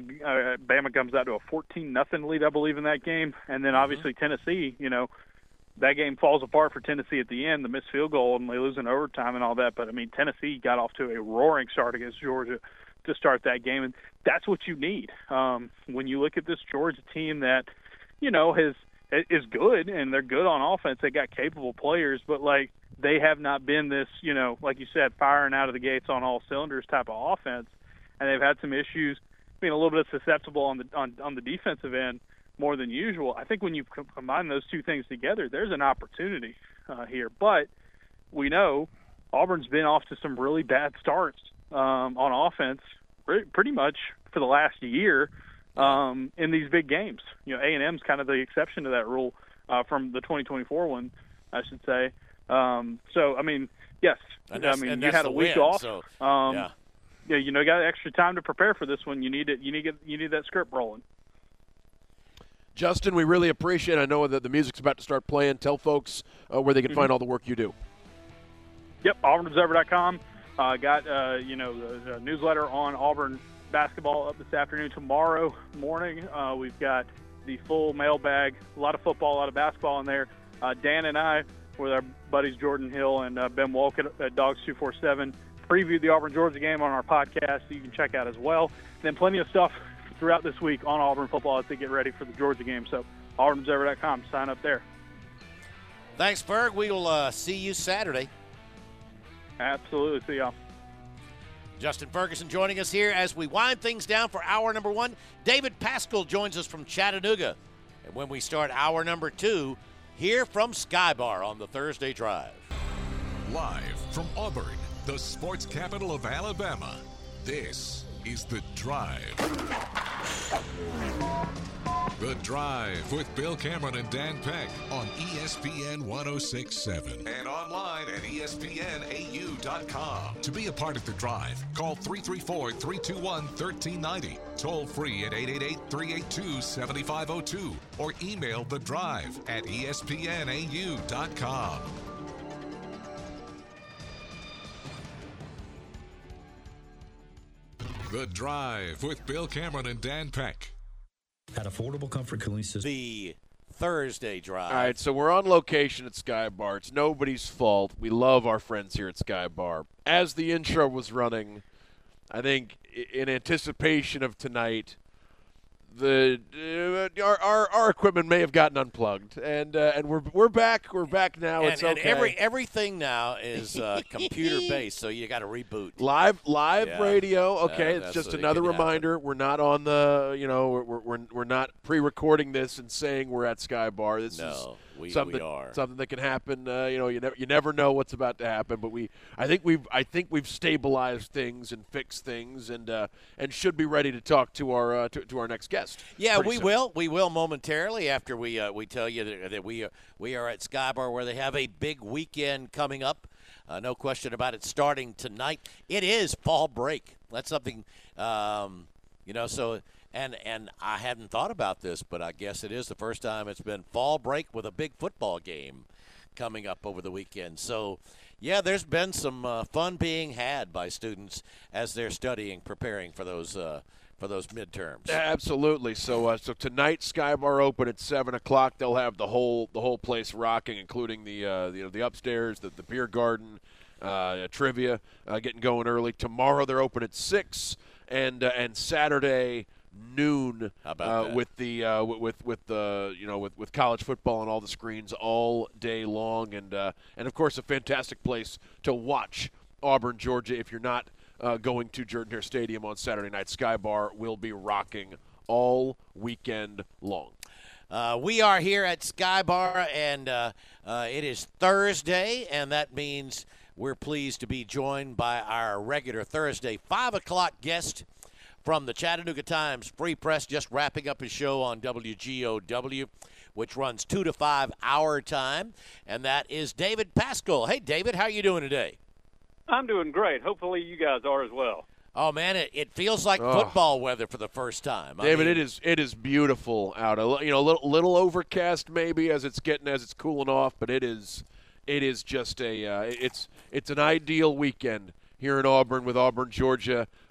Bama comes out to a 14-0 lead, I believe, in that game. And then obviously Tennessee, that game falls apart for Tennessee at the end, the missed field goal, and they lose in overtime and all that. But, I mean, Tennessee got off to a roaring start against Georgia to start that game, and that's what you need. When you look at this Georgia team that, you know, is good, and they're good on offense, they got capable players, but, like, they have not been this, you know, like you said, firing out of the gates on all cylinders type of offense, and they've had some issues being a little bit susceptible on the defensive end more than usual. I think when you combine those two things together, there's an opportunity here. But we know Auburn's been off to some really bad starts on offense pretty much for the last year in these big games. You know, A&M's kind of the exception to that rule from the 2024 one, I should say. So, I mean, yes. I mean, you had a week off. So, yeah, you know, you got extra time to prepare for this one. You need that script rolling. Justin, we really appreciate it. I know that the music's about to start playing. Tell folks where they can find all the work you do. Yep, AuburnObserver.com. Got, you know, the newsletter on Auburn basketball up this afternoon. Tomorrow morning, we've got the full mailbag, a lot of football, a lot of basketball in there. Dan and I, with our buddies Jordan Hill and Ben Wolk at Dogs 247, previewed the Auburn-Georgia game on our podcast, so you can check out as well. Then plenty of stuff throughout this week on Auburn football as they get ready for the Georgia game. So AuburnObserver.com, sign up there. Thanks, Ferg. We will see you Saturday. Absolutely. See y'all. Justin Ferguson joining us here as we wind things down for hour number 1. David Pascal joins us from Chattanooga. And when we start hour number 2, here from Skybar on the Thursday Drive. Live from Auburn, the sports capital of Alabama, this is The Drive. The Drive with Bill Cameron and Dan Peck on ESPN 106.7 and online at ESPNAU.com. To be a part of The Drive, call 334-321-1390, toll free at 888-382-7502, or email The Drive at ESPNAU.com. The Drive with Bill Cameron and Dan Peck. At Affordable Comfort Cooling System. The Thursday Drive. All right, so we're on location at Sky Bar. It's nobody's fault. We love our friends here at Sky Bar. As the intro was running, I think in anticipation of tonight, our equipment may have gotten unplugged, and we're back. We're back now. It's okay. And everything now is computer based, so you got to reboot. Live radio. Okay, it's just another reminder. Happen. We're not on the. We're not pre-recording this and saying we're at Sky Bar. This is something that can happen. You never know what's about to happen. But I think we've stabilized things and fixed things, and should be ready to talk to our next guest. Yeah, we will. We will momentarily after we tell you that we are at Sky Bar, where they have a big weekend coming up. No question about it. Starting tonight, it is fall break. That's something, So and I hadn't thought about this, but I guess it is the first time it's been fall break with a big football game coming up over the weekend. So, yeah, there's been some fun being had by students as they're studying, preparing for those midterms. Absolutely. So tonight, Sky Bar open at 7:00. They'll have the whole place rocking, including the upstairs, the beer garden, trivia getting going early. Tomorrow they're open at 6, and Saturday noon. How about that? with college football and all the screens all day long, and of course a fantastic place to watch Auburn, Georgia. If you're not going to Jordan-Hare Stadium on Saturday night, Sky Bar will be rocking all weekend long. We are here at Sky Bar, and it is Thursday, and that means we're pleased to be joined by our regular Thursday 5 o'clock guest from the Chattanooga Times Free Press, just wrapping up his show on WGOW, which runs 2 to 5 our time, and that is David Pascal. Hey, David, how are you doing today? I'm doing great. Hopefully you guys are as well. Oh, man, it feels like football weather for the first time. David, it is beautiful out. A little overcast maybe as it's cooling off, but it is just it's an ideal weekend here in Auburn with Auburn, Georgia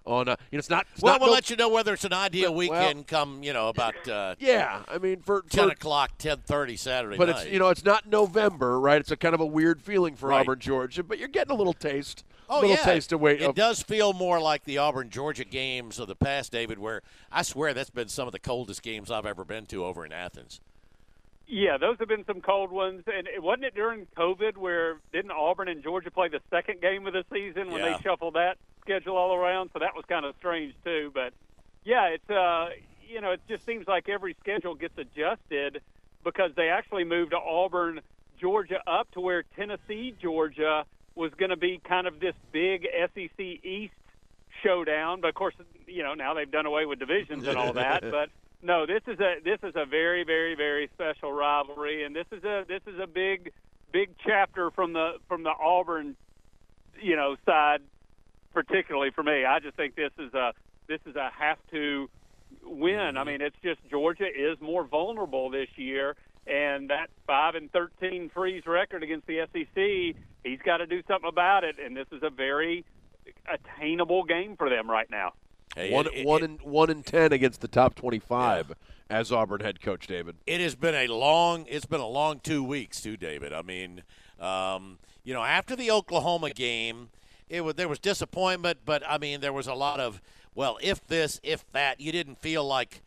on it's not. We'll let you know whether it's an ideal weekend come about I mean for 10 o'clock, 10:30 Saturday but night. But it's not November, right? It's a kind of a weird feeling for Right. Auburn, Georgia, but you're getting a little taste. Oh, little yeah. taste of weight. It does feel more like the Auburn-Georgia games of the past, David, where I swear that's been some of the coldest games I've ever been to over in Athens. Yeah, those have been some cold ones. And wasn't it during COVID where didn't Auburn and Georgia play the second game of the season when they shuffled that schedule all around? So that was kind of strange, too. But, yeah, it's it just seems like every schedule gets adjusted because they actually moved to Auburn, Georgia up to where Tennessee, Georgia was going to be kind of this big SEC East showdown. But, of course, now they've done away with divisions and all that. But, no, this is a very, very, very special rivalry, and this is a big chapter from the Auburn, side, particularly for me. I just think this is a have to win. I mean, it's just Georgia is more vulnerable this year, and that 5-13 freeze record against the SEC, he's got to do something about it, and this is a very attainable game for them right now. Hey, 1 in 10 against the top 25 as Auburn head coach, David. It has been a long 2 weeks too, David. I mean, after the Oklahoma game, there was disappointment, but I mean there was a lot of if this, if that. You didn't feel like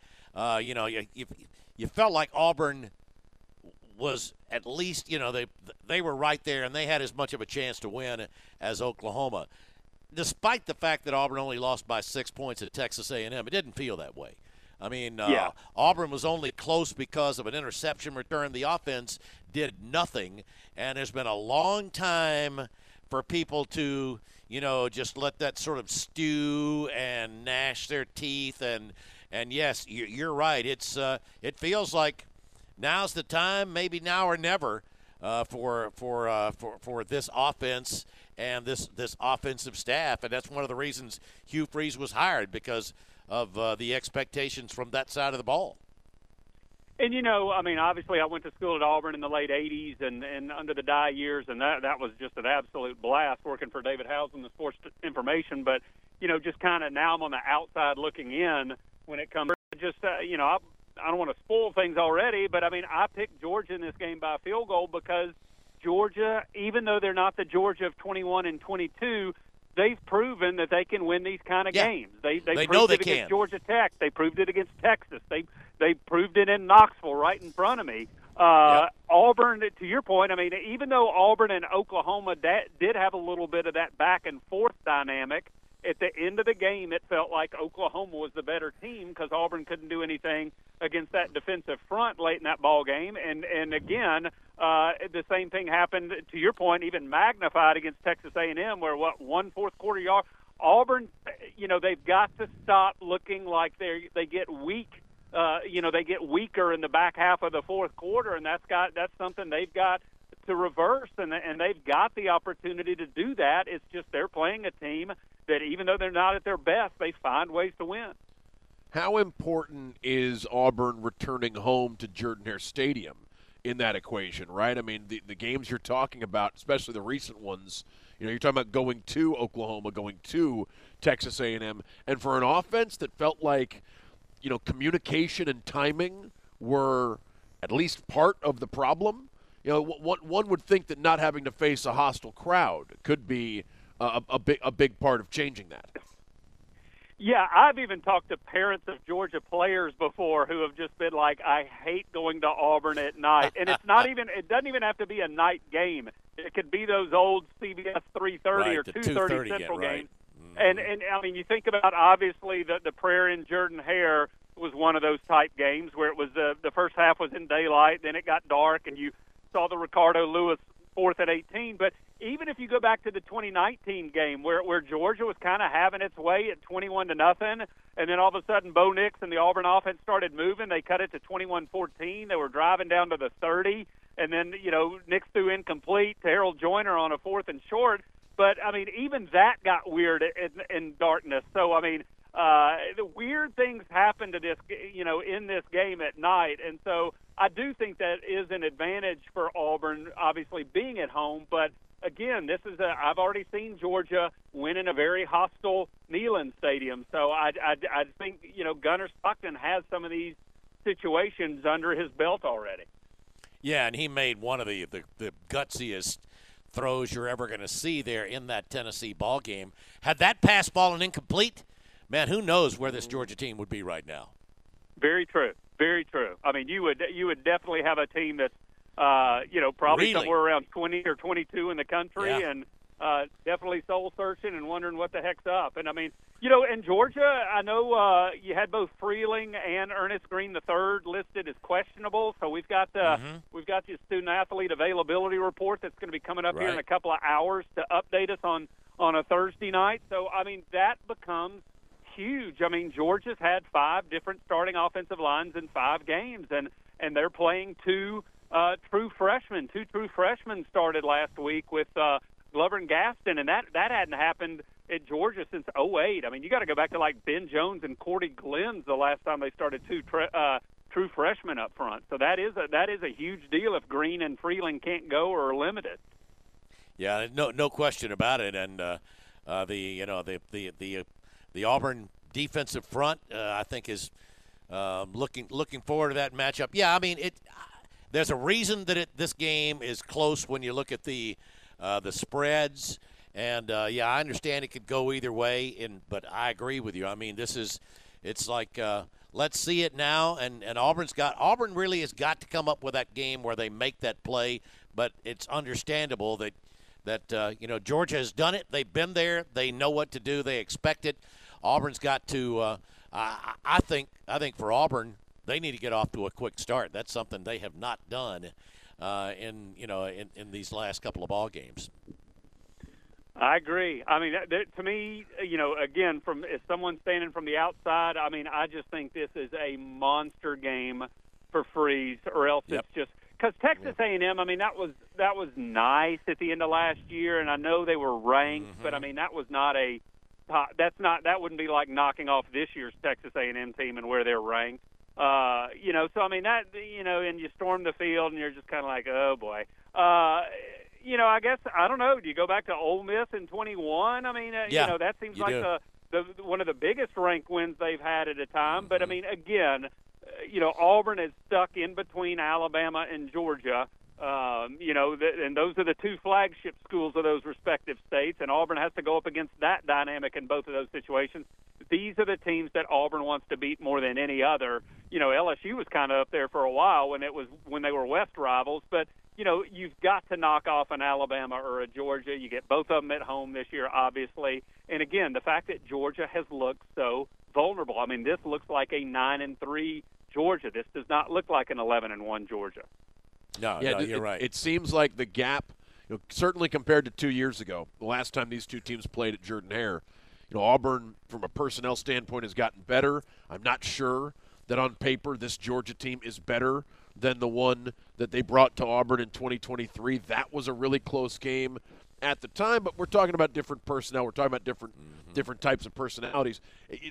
you felt like Auburn was at least they were right there and they had as much of a chance to win as Oklahoma. Despite the fact that Auburn only lost by 6 points at Texas A&M, it didn't feel that way. I mean, Auburn was only close because of an interception return. The offense did nothing, and there's been a long time for people to, just let that sort of stew and gnash their teeth. And yes, you're right. It feels like now's the time, maybe now or never, for this offense and this offensive staff, and that's one of the reasons Hugh Freeze was hired, because of the expectations from that side of the ball. And obviously I went to school at Auburn in the late '80s and under the Dye years, and that was just an absolute blast working for David Housen, the sports information. But just kind of now I'm on the outside looking in when it comes. I don't want to spoil things already, but I picked Georgia in this game by a field goal because Georgia, even though they're not the Georgia of 21 and 22, they've proven that they can win these kind of games. They proved it against Georgia Tech. They proved it against Texas. They proved it in Knoxville right in front of me. Auburn, to your point, even though Auburn and Oklahoma did have a little bit of that back and forth dynamic, at the end of the game, it felt like Oklahoma was the better team because Auburn couldn't do anything against that defensive front late in that ball game. And again, the same thing happened, to your point, even magnified against Texas A&M, where one fourth quarter yard. Auburn, they've got to stop looking like they get weak. They get weaker in the back half of the fourth quarter, and that's something they've got to reverse, and they've got the opportunity to do that. It's just they're playing a team that even though they're not at their best, they find ways to win. How important is Auburn returning home to Jordan-Hare Stadium in that equation, right? I mean, the games you're talking about, especially the recent ones, you're talking about going to Oklahoma, going to Texas A&M, and for an offense that felt like, communication and timing were at least part of the problem. One would think that not having to face a hostile crowd could be a big part of changing that. Yeah, I've even talked to parents of Georgia players before who have just been like, I hate going to Auburn at night. And it doesn't even have to be a night game. It could be those old CBS 3:30 or 2:30 Central games. And you think about, obviously, the prayer in Jordan-Hare was one of those type games where it was the first half was in daylight, then it got dark, and you saw the Ricardo Lewis 4th and 18. But even if you go back to the 2019 game where Georgia was kind of having its way at 21-0, and then all of a sudden Bo Nix and the Auburn offense started moving, they cut it to 21-14. They were driving down to the 30, and then Nix threw incomplete to Harold Joyner on a 4th and short. But even that got weird in darkness. So the weird things happen to this, in this game at night, and so I do think that is an advantage for Auburn, obviously being at home. But again, this is I've already seen Georgia win in a very hostile Neyland Stadium. So I think, Gunnar Stockton has some of these situations under his belt already. Yeah, and he made one of the gutsiest throws you're ever going to see there in that Tennessee ball game. Had that pass ball an incomplete, man, who knows where this Georgia team would be right now. Very true. Very true. I mean, you would definitely have a team that's probably really? Somewhere around 20 or 22 in the country, yeah. and definitely soul searching and wondering what the heck's up. And I mean, in Georgia, I know you had both Freeling and Ernest Green III listed as questionable. So we've got your student athlete availability report that's going to be coming up here in a couple of hours to update us on a Thursday night. So I mean, that becomes huge. I mean, Georgia's had 5 different starting offensive lines in 5 games, and they're playing 2 true freshmen. 2 true freshmen started last week with Glover and Gaston, and that hadn't happened at Georgia since 2008. I mean, you got to go back to like Ben Jones and Cordy Glenn's the last time they started 2 true freshmen up front. So that is a huge deal if Green and Freeling can't go or are limited. Yeah, no question about it. And the Auburn defensive front, I think, is looking forward to that matchup. Yeah, I mean there's a reason that this game is close when you look at the spreads. And, I understand it could go either way, but I agree with you. I mean, it's like let's see it now. And Auburn really has got to come up with that game where they make that play. But it's understandable that Georgia has done it. They've been there. They know what to do. They expect it. Auburn's got to I think for Auburn, they need to get off to a quick start. That's something they have not done in these last couple of ball games. I agree. I mean, to me, again, as someone standing from the outside, I mean, I just think this is a monster game for Freeze, or else it's just because Texas A&M. I mean, that was nice at the end of last year, and I know they were ranked, but I mean, that was not that wouldn't be like knocking off this year's Texas A&M team and where they're ranked. So I mean that, and you storm the field and you're just kind of like, oh boy. I guess, I don't know. Do you go back to Ole Miss in 21? I mean, that seems like the one of the biggest ranked wins they've had at a time. But I mean, again, Auburn is stuck in between Alabama and Georgia. And those are the 2 flagship schools of those respective states, and Auburn has to go up against that dynamic in both of those situations. These are the teams that Auburn wants to beat more than any other. LSU was kind of up there for a while when they were West rivals, but you've got to knock off an Alabama or a Georgia. You get both of them at home this year, obviously. And again, the fact that Georgia has looked so vulnerable. I mean, this looks like a 9-3 Georgia. This does not look like an 11-1 Georgia. No, you're right. It seems like the gap, certainly compared to 2 years ago, the last time these 2 teams played at Jordan-Hare, Auburn, from a personnel standpoint, has gotten better. I'm not sure that on paper this Georgia team is better than the one that they brought to Auburn in 2023. That was a really close game at the time, but we're talking about different personnel. We're talking about different types of personalities.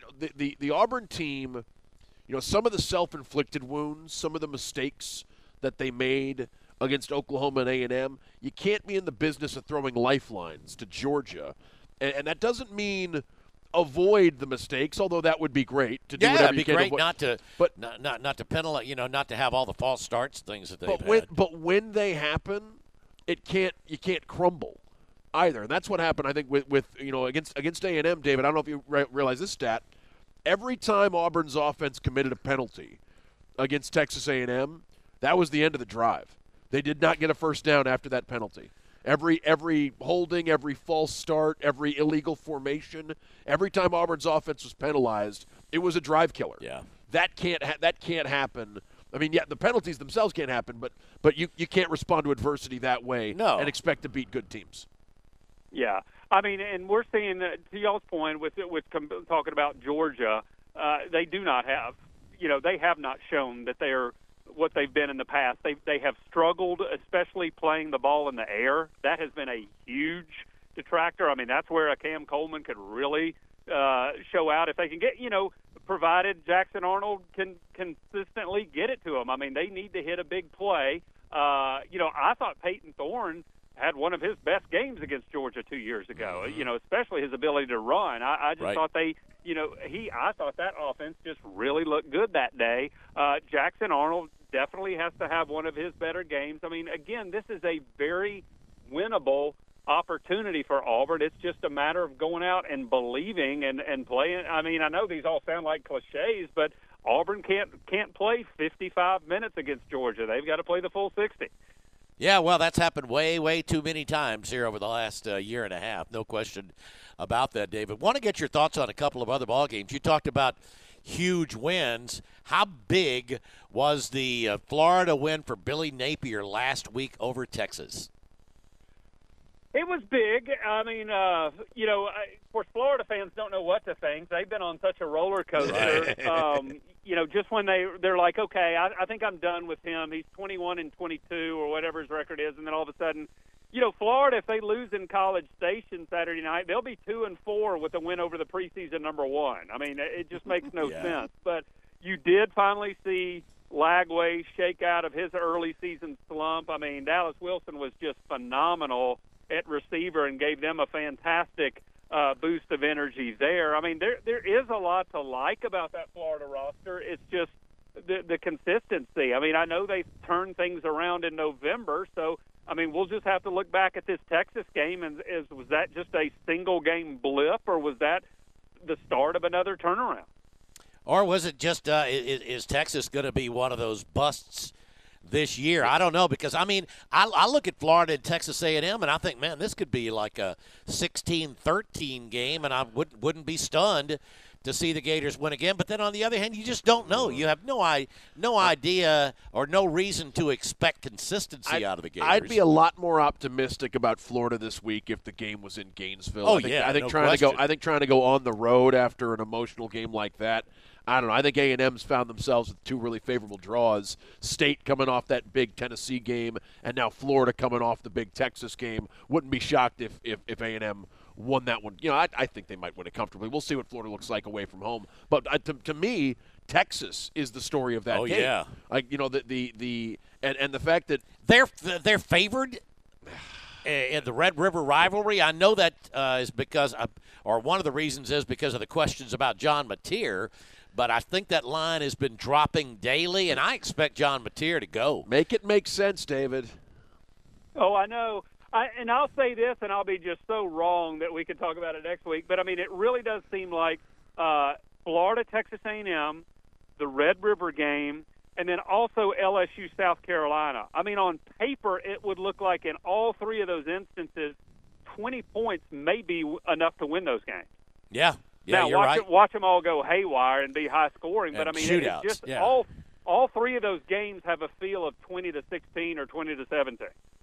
The Auburn team, some of the self-inflicted wounds, some of the mistakes that they made against Oklahoma and A&M, you can't be in the business of throwing lifelines to Georgia. And that doesn't mean avoid the mistakes, although that would be great to do whatever you can. Yeah, it'd be great not to penalize, not to have all the false starts, things that they've had. But when they happen, you can't crumble either. And that's what happened, I think, with against A&M, David. I don't know if you realize this stat. Every time Auburn's offense committed a penalty against Texas A&M, that was the end of the drive. They did not get a first down after that penalty. Every holding, every false start, every illegal formation, every time Auburn's offense was penalized, it was a drive killer. Yeah. That can't happen. I mean, the penalties themselves can't happen, but you can't respond to adversity that way and expect to beat good teams. Yeah. I mean, and we're seeing, to y'all's point, with talking about Georgia, they do not have, they have not shown that they're what they've been in the past. They have struggled, especially playing the ball in the air. That has been a huge detractor. I mean, that's where a Cam Coleman could really show out if they can get, provided Jackson Arnold can consistently get it to them. I mean, they need to hit a big play. I thought Peyton Thorne had one of his best games against Georgia 2 years ago. Especially his ability to run. I just thought I thought that offense just really looked good that day. Jackson Arnold definitely has to have one of his better games. I mean, again, this is a very winnable opportunity for Auburn. It's just a matter of going out and believing and playing. I mean, I know these all sound like cliches, but Auburn can't play 55 minutes against Georgia. They've got to play the full 60. Yeah, well, that's happened way, way too many times here over the last year and a half. No question about that, David. Want to get your thoughts on a couple of other ball games. You talked about huge wins. How big was the Florida win for Billy Napier last week over Texas? It was big. I mean, of course, Florida fans don't know what to think. They've been on such a roller coaster. Right. Just when they're like, okay, I think I'm done with him. He's 21-22 or whatever his record is, and then all of a sudden, Florida, if they lose in College Station Saturday night, they'll be 2-4 with a win over the preseason number 1. I mean, it just makes no sense. But you did finally see Lagway shake out of his early season slump. I mean, Dallas Wilson was just phenomenal at receiver and gave them a fantastic boost of energy there. I mean, there is a lot to like about that Florida roster. It's just the consistency. I mean, I know they turned things around in November, so, I mean, we'll just have to look back at this Texas game, and was that just a single-game blip, or was that the start of another turnaround? Or was it just is Texas going to be one of those busts this year? I don't know, because, I mean, I look at Florida and Texas A&M, and I think, man, this could be like a 16-13 game, and I wouldn't be stunned to see the Gators win again. But then on the other hand, you just don't know. You have no idea or no reason to expect consistency out of the Gators. I'd be a lot more optimistic about Florida this week if the game was in Gainesville. Oh, I think no trying question. to go on the road after an emotional game like that, I don't know. I think A&M's found themselves with two really favorable draws. State coming off that big Tennessee game, and now Florida coming off the big Texas game. Wouldn't be shocked if A&M won that one. I think they might win it comfortably. We'll see what Florida looks like away from home. But to me, Texas is the story of that game. Oh, yeah. Like, and the fact that they're favored in the Red River rivalry. I know that is because or one of the reasons is because of the questions about John Mateer. But I think that line has been dropping daily, and I expect John Mateer to go. Make it make sense, David. Oh, I know. And I'll say this, and I'll be just so wrong that we can talk about it next week. But, I mean, it really does seem like Florida, Texas A&M, the Red River game, and then also LSU, South Carolina. I mean, on paper, it would look like in all three of those instances, 20 points may be enough to win those games. Yeah. Yeah, now, watch them all go haywire and be high scoring. But, I mean, shootouts. it's just all three of those games have a feel of 20-16 or 20-17.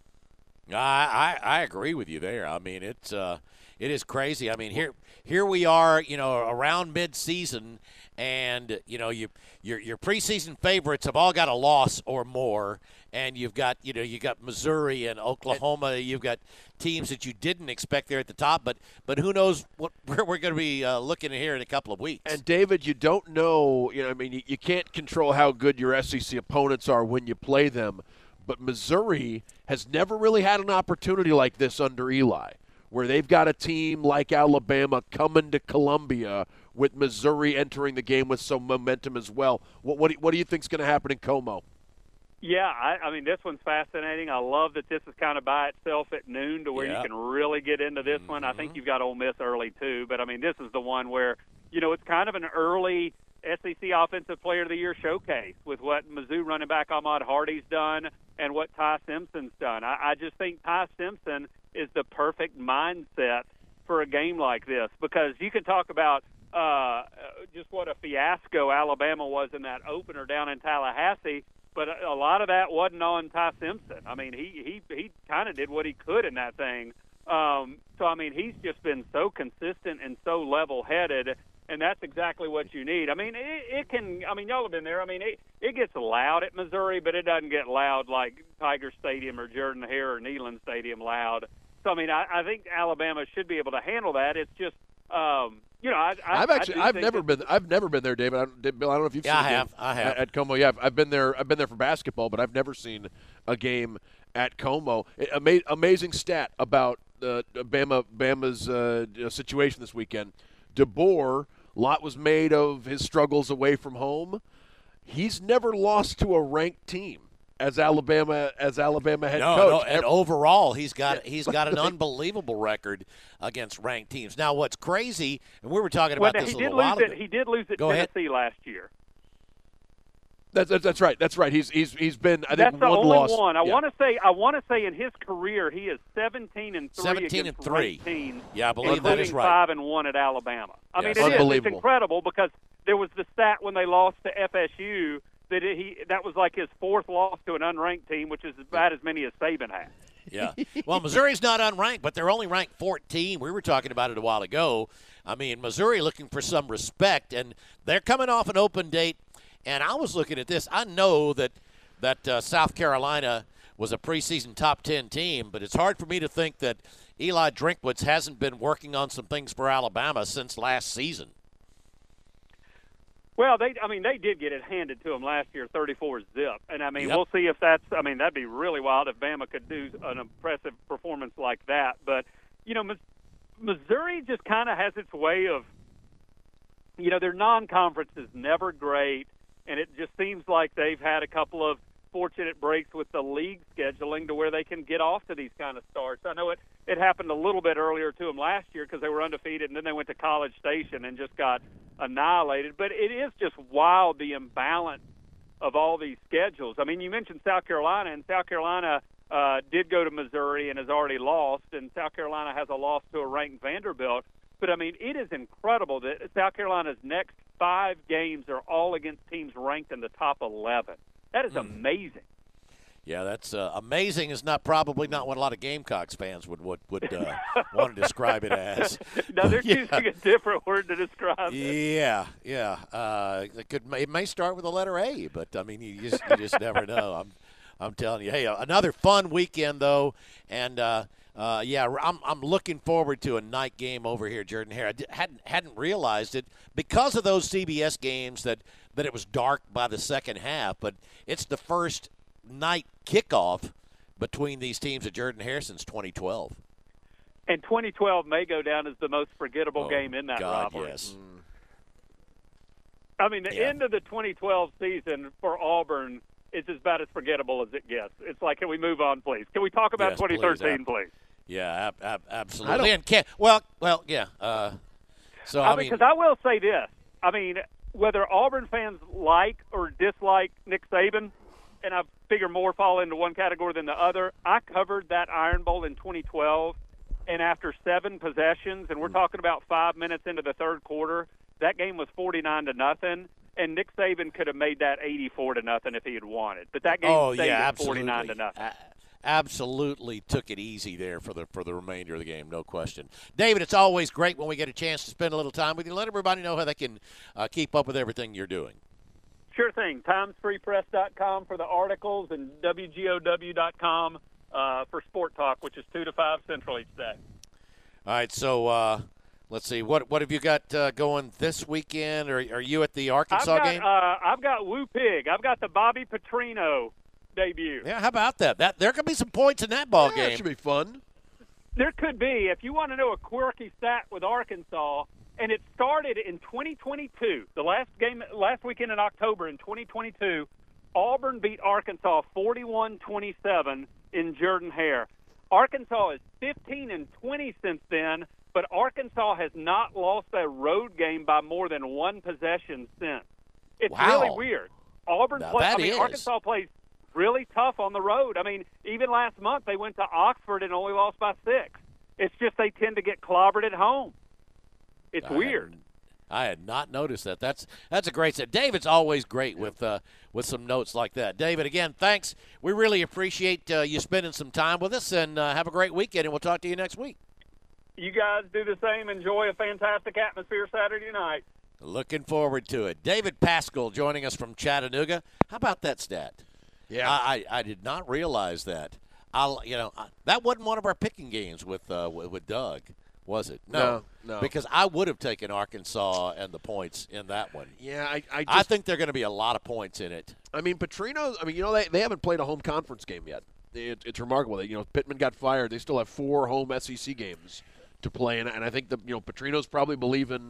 I agree with you there. I mean, it is crazy. I mean, here we are, around mid-season, and your preseason favorites have all got a loss or more, and you've got Missouri and Oklahoma. You've got teams that you didn't expect there at the top, but who knows where we're going to be looking at here in a couple of weeks. And David, you don't know. You can't control how good your SEC opponents are when you play them. But Missouri has never really had an opportunity like this under Eli, where they've got a team like Alabama coming to Columbia with Missouri entering the game with some momentum as well. What do you think is going to happen in Como? Yeah, I mean, this one's fascinating. I love that this is kind of by itself at noon to where you can really get into this one. I think you've got Ole Miss early too, but, I mean, this is the one where, it's kind of an early SEC Offensive Player of the Year showcase with what Mizzou running back Ahmad Hardy's done and what Ty Simpson's done. I just think Ty Simpson is the perfect mindset for a game like this, because you can talk about just what a fiasco Alabama was in that opener down in Tallahassee, but a lot of that wasn't on Ty Simpson. I mean, he kind of did what he could in that thing. So, I mean, he's just been so consistent and so level-headed, and that's exactly what you need. I mean, it can – I mean, y'all have been there. I mean, it gets loud at Missouri, but it doesn't get loud like Tiger Stadium or Jordan-Hare or Neyland Stadium loud. So, I mean, I think Alabama should be able to handle that. It's just I've never been there, David. Bill, I don't know if you've seen I have at Como. Yeah, I've been there for basketball, but I've never seen a game at Como. Amazing stat about Bama's situation this weekend. DeBoer, a lot was made of his struggles away from home. He's never lost to a ranked team as Alabama head coach. No, and overall he's got an unbelievable record against ranked teams. Now, what's crazy, and we were talking about this a little while ago. He did lose at Tennessee last year. That's right. That's right. He's been I think that's the one only loss. one. I Yeah. want to say in his career he is 17-3 against ranked teams. Yeah, I believe that is right. 5-1 at Alabama. I mean, it's incredible because there was the stat when they lost to FSU that was like his fourth loss to an unranked team, which is about as many as Saban had. Yeah. Well, Missouri's not unranked, but they're only ranked 14. We were talking about it a while ago. I mean, Missouri looking for some respect, and they're coming off an open date. And I was looking at this. I know that South Carolina was a preseason top 10 team, but it's hard for me to think that Eli Drinkwitz hasn't been working on some things for Alabama since last season. Well, they did get it handed to them last year, 34-0. And, I mean, We'll see if that'd be really wild if Bama could do an impressive performance like that. But, Missouri just kind of has its way of, their non-conference is never great. And it just seems like they've had a couple of fortunate breaks with the league scheduling to where they can get off to these kind of starts. I know it happened a little bit earlier to them last year because they were undefeated, and then they went to College Station and just got annihilated. But it is just wild, the imbalance of all these schedules. I mean, you mentioned South Carolina, and South Carolina did go to Missouri and has already lost, and South Carolina has a loss to a ranked Vanderbilt. But, I mean, it is incredible that South Carolina's next 5 games are all against teams ranked in the top 11. That is amazing. Yeah, that's amazing is probably not what a lot of Gamecocks fans would want to describe it as. No, they're choosing a different word to describe it. Yeah. It may start with the letter A, but, I mean, you just never know. I'm telling you. Hey, another fun weekend, though, and I'm looking forward to a night game over here, Jordan-Hare. I hadn't realized it because of those CBS games that it was dark by the second half, but it's the first night kickoff between these teams at Jordan-Hare since 2012. And 2012 may go down as the most forgettable game in that rivalry. Yes. I mean, the end of the 2012 season for Auburn is about as forgettable as it gets. It's like, can we move on, please? Can we talk about 2013, please? Yeah, absolutely. So I mean, because I will say this. I mean, whether Auburn fans like or dislike Nick Saban, and I figure more fall into one category than the other, I covered that Iron Bowl in 2012, and after 7 possessions, and we're talking about 5 minutes into the third quarter, that game was 49-0. And Nick Saban could have made that 84-0 if he had wanted. But that game stayed at 49-0. Absolutely took it easy there for the remainder of the game, no question. David, it's always great when we get a chance to spend a little time with you. Let everybody know how they can keep up with everything you're doing. Sure thing. TimesFreePress.com for the articles and WGOW.com for Sport Talk, which is 2 to 5 Central each day. All right, so let's see. What have you got going this weekend? Are you at the Arkansas game? I've got Woo Pig. I've got the Bobby Petrino debut. Yeah, how about that? There could be some points in that ball game. That should be fun. There could be. If you want to know a quirky stat with Arkansas, and it started in 2022, the last weekend in October in 2022, Auburn beat Arkansas 41-27 in Jordan-Hare. Arkansas is 15-20 since then, but Arkansas has not lost a road game by more than 1 possession since. It's really weird. Arkansas plays really tough on the road. I mean, even last month they went to Oxford and only lost by 6. It's just they tend to get clobbered at home. It's weird. I had not noticed that. That's a great set. David's always great with some notes like that. David, again, thanks. We really appreciate you spending some time with us, and have a great weekend, and we'll talk to you next week. You guys do the same. Enjoy a fantastic atmosphere Saturday night. Looking forward to it. David Pascal joining us from Chattanooga. How about that stat? Yeah, I did not realize that. That wasn't one of our picking games with Doug, was it? No. Because I would have taken Arkansas and the points in that one. Yeah, I think there are going to be a lot of points in it. I mean, Petrino. I mean, they haven't played a home conference game yet it's remarkable that Pittman got fired. They still have 4 home SEC games to play, and I think Petrino's probably believing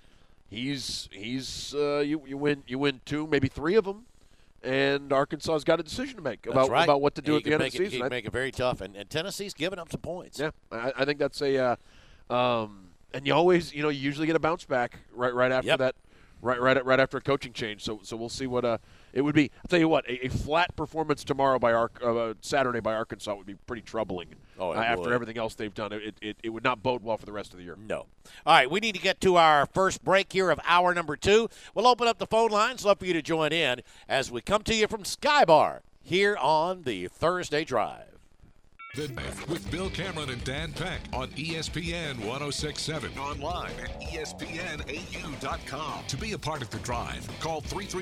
you win 2, maybe 3 of them, and Arkansas's got a decision to make about what to do at the end of the season. He can make it very tough, and Tennessee's giving up some points. Yeah, I think that's a and you always you usually get a bounce back right after that. Right after a coaching change, so we'll see what it would be. I'll tell you what, a flat performance tomorrow by Saturday by Arkansas would be pretty troubling. After everything else they've done, it would not bode well for the rest of the year. No. All right, we need to get to our first break here of hour number 2. We'll open up the phone lines. Love for you to join in as we come to you from Sky Bar here on the Thursday Drive. The Drive with Bill Cameron and Dan Peck on ESPN 106.7. Online at ESPNAU.com. To be a part of The Drive, call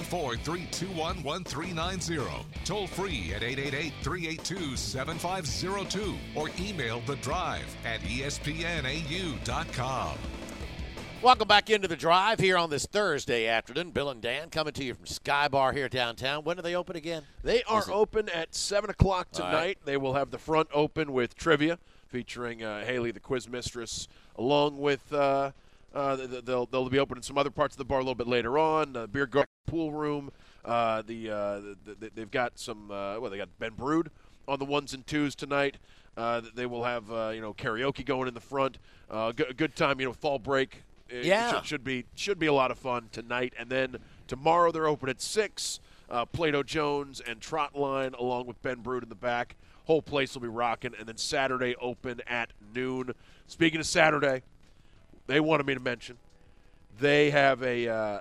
334-321-1390. Toll free at 888-382-7502. Or email The Drive at ESPNAU.com. Welcome back into The Drive here on this Thursday afternoon. Bill and Dan coming to you from Sky Bar here downtown. When do they open again? They are open at 7 o'clock tonight. Right. They will have the front open with trivia featuring Haley, the quiz mistress, along with they'll be opening some other parts of the bar a little bit later on, the beer garden, pool room. They've got some they got Ben Brood on the 1s and 2s tonight. They will have karaoke going in the front. Good time, fall break. It should be a lot of fun tonight, and then tomorrow they're open at 6. Plato Jones and Trotline along with Ben Brood in the back. Whole place will be rocking, and then Saturday open at noon. Speaking of Saturday, they wanted me to mention they have a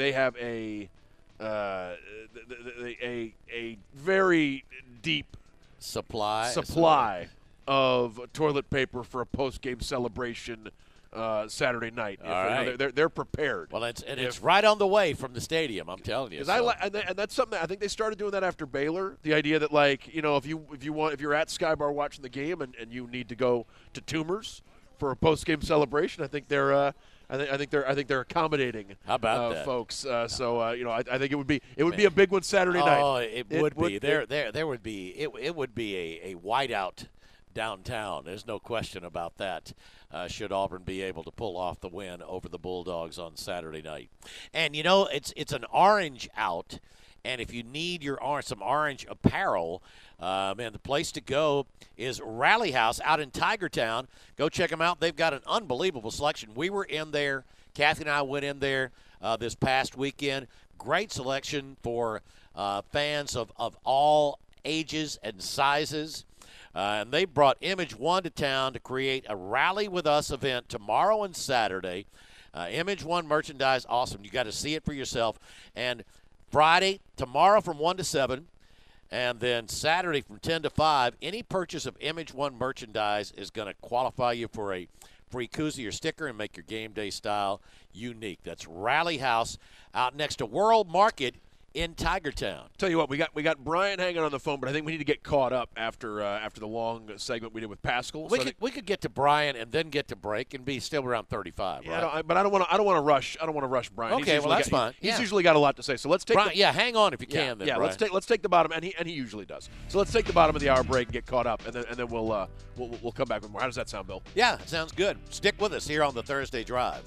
very deep supply of toilet paper for a post-game celebration Saturday night. They're prepared. Well, it's right on the way from the stadium. I'm telling you. And that's something that I think they started doing that after Baylor. The idea that if you're at Sky Bar watching the game and you need to go to Toomer's for a post game celebration, I think they're accommodating. How about that, folks? I think it would be a big one Saturday night. Oh, it would be. There would be. It would be a whiteout downtown. There's no question about that. Should Auburn be able to pull off the win over the Bulldogs on Saturday night. And, it's an orange out, and if you need some orange apparel, the place to go is Rally House out in Tigertown. Go check them out. They've got an unbelievable selection. We were in there. Kathy and I went in there this past weekend. Great selection for fans of all ages and sizes. And they brought Image One to town to create a Rally with Us event tomorrow and Saturday. Image One merchandise, awesome. You got to see it for yourself. And Friday, tomorrow from 1 to 7, and then Saturday from 10 to 5, any purchase of Image One merchandise is going to qualify you for a free koozie or sticker and make your game day style unique. That's Rally House out next to World Market in Tigertown. Tell you what, we got Brian hanging on the phone, but I think we need to get caught up after the long segment we did with Pascal. We could get to Brian and then get to break and be still around 35. Yeah, right? but I don't want to rush. I don't want to rush Brian. Okay, well that's fine. He's usually got a lot to say, so let's take. Brian, hang on if you can. Then, Brian. let's take the bottom, and he usually does. So let's take the bottom of the hour break and get caught up, and then we'll come back with more. How does that sound, Bill? Yeah, sounds good. Stick with us here on the Thursday Drive.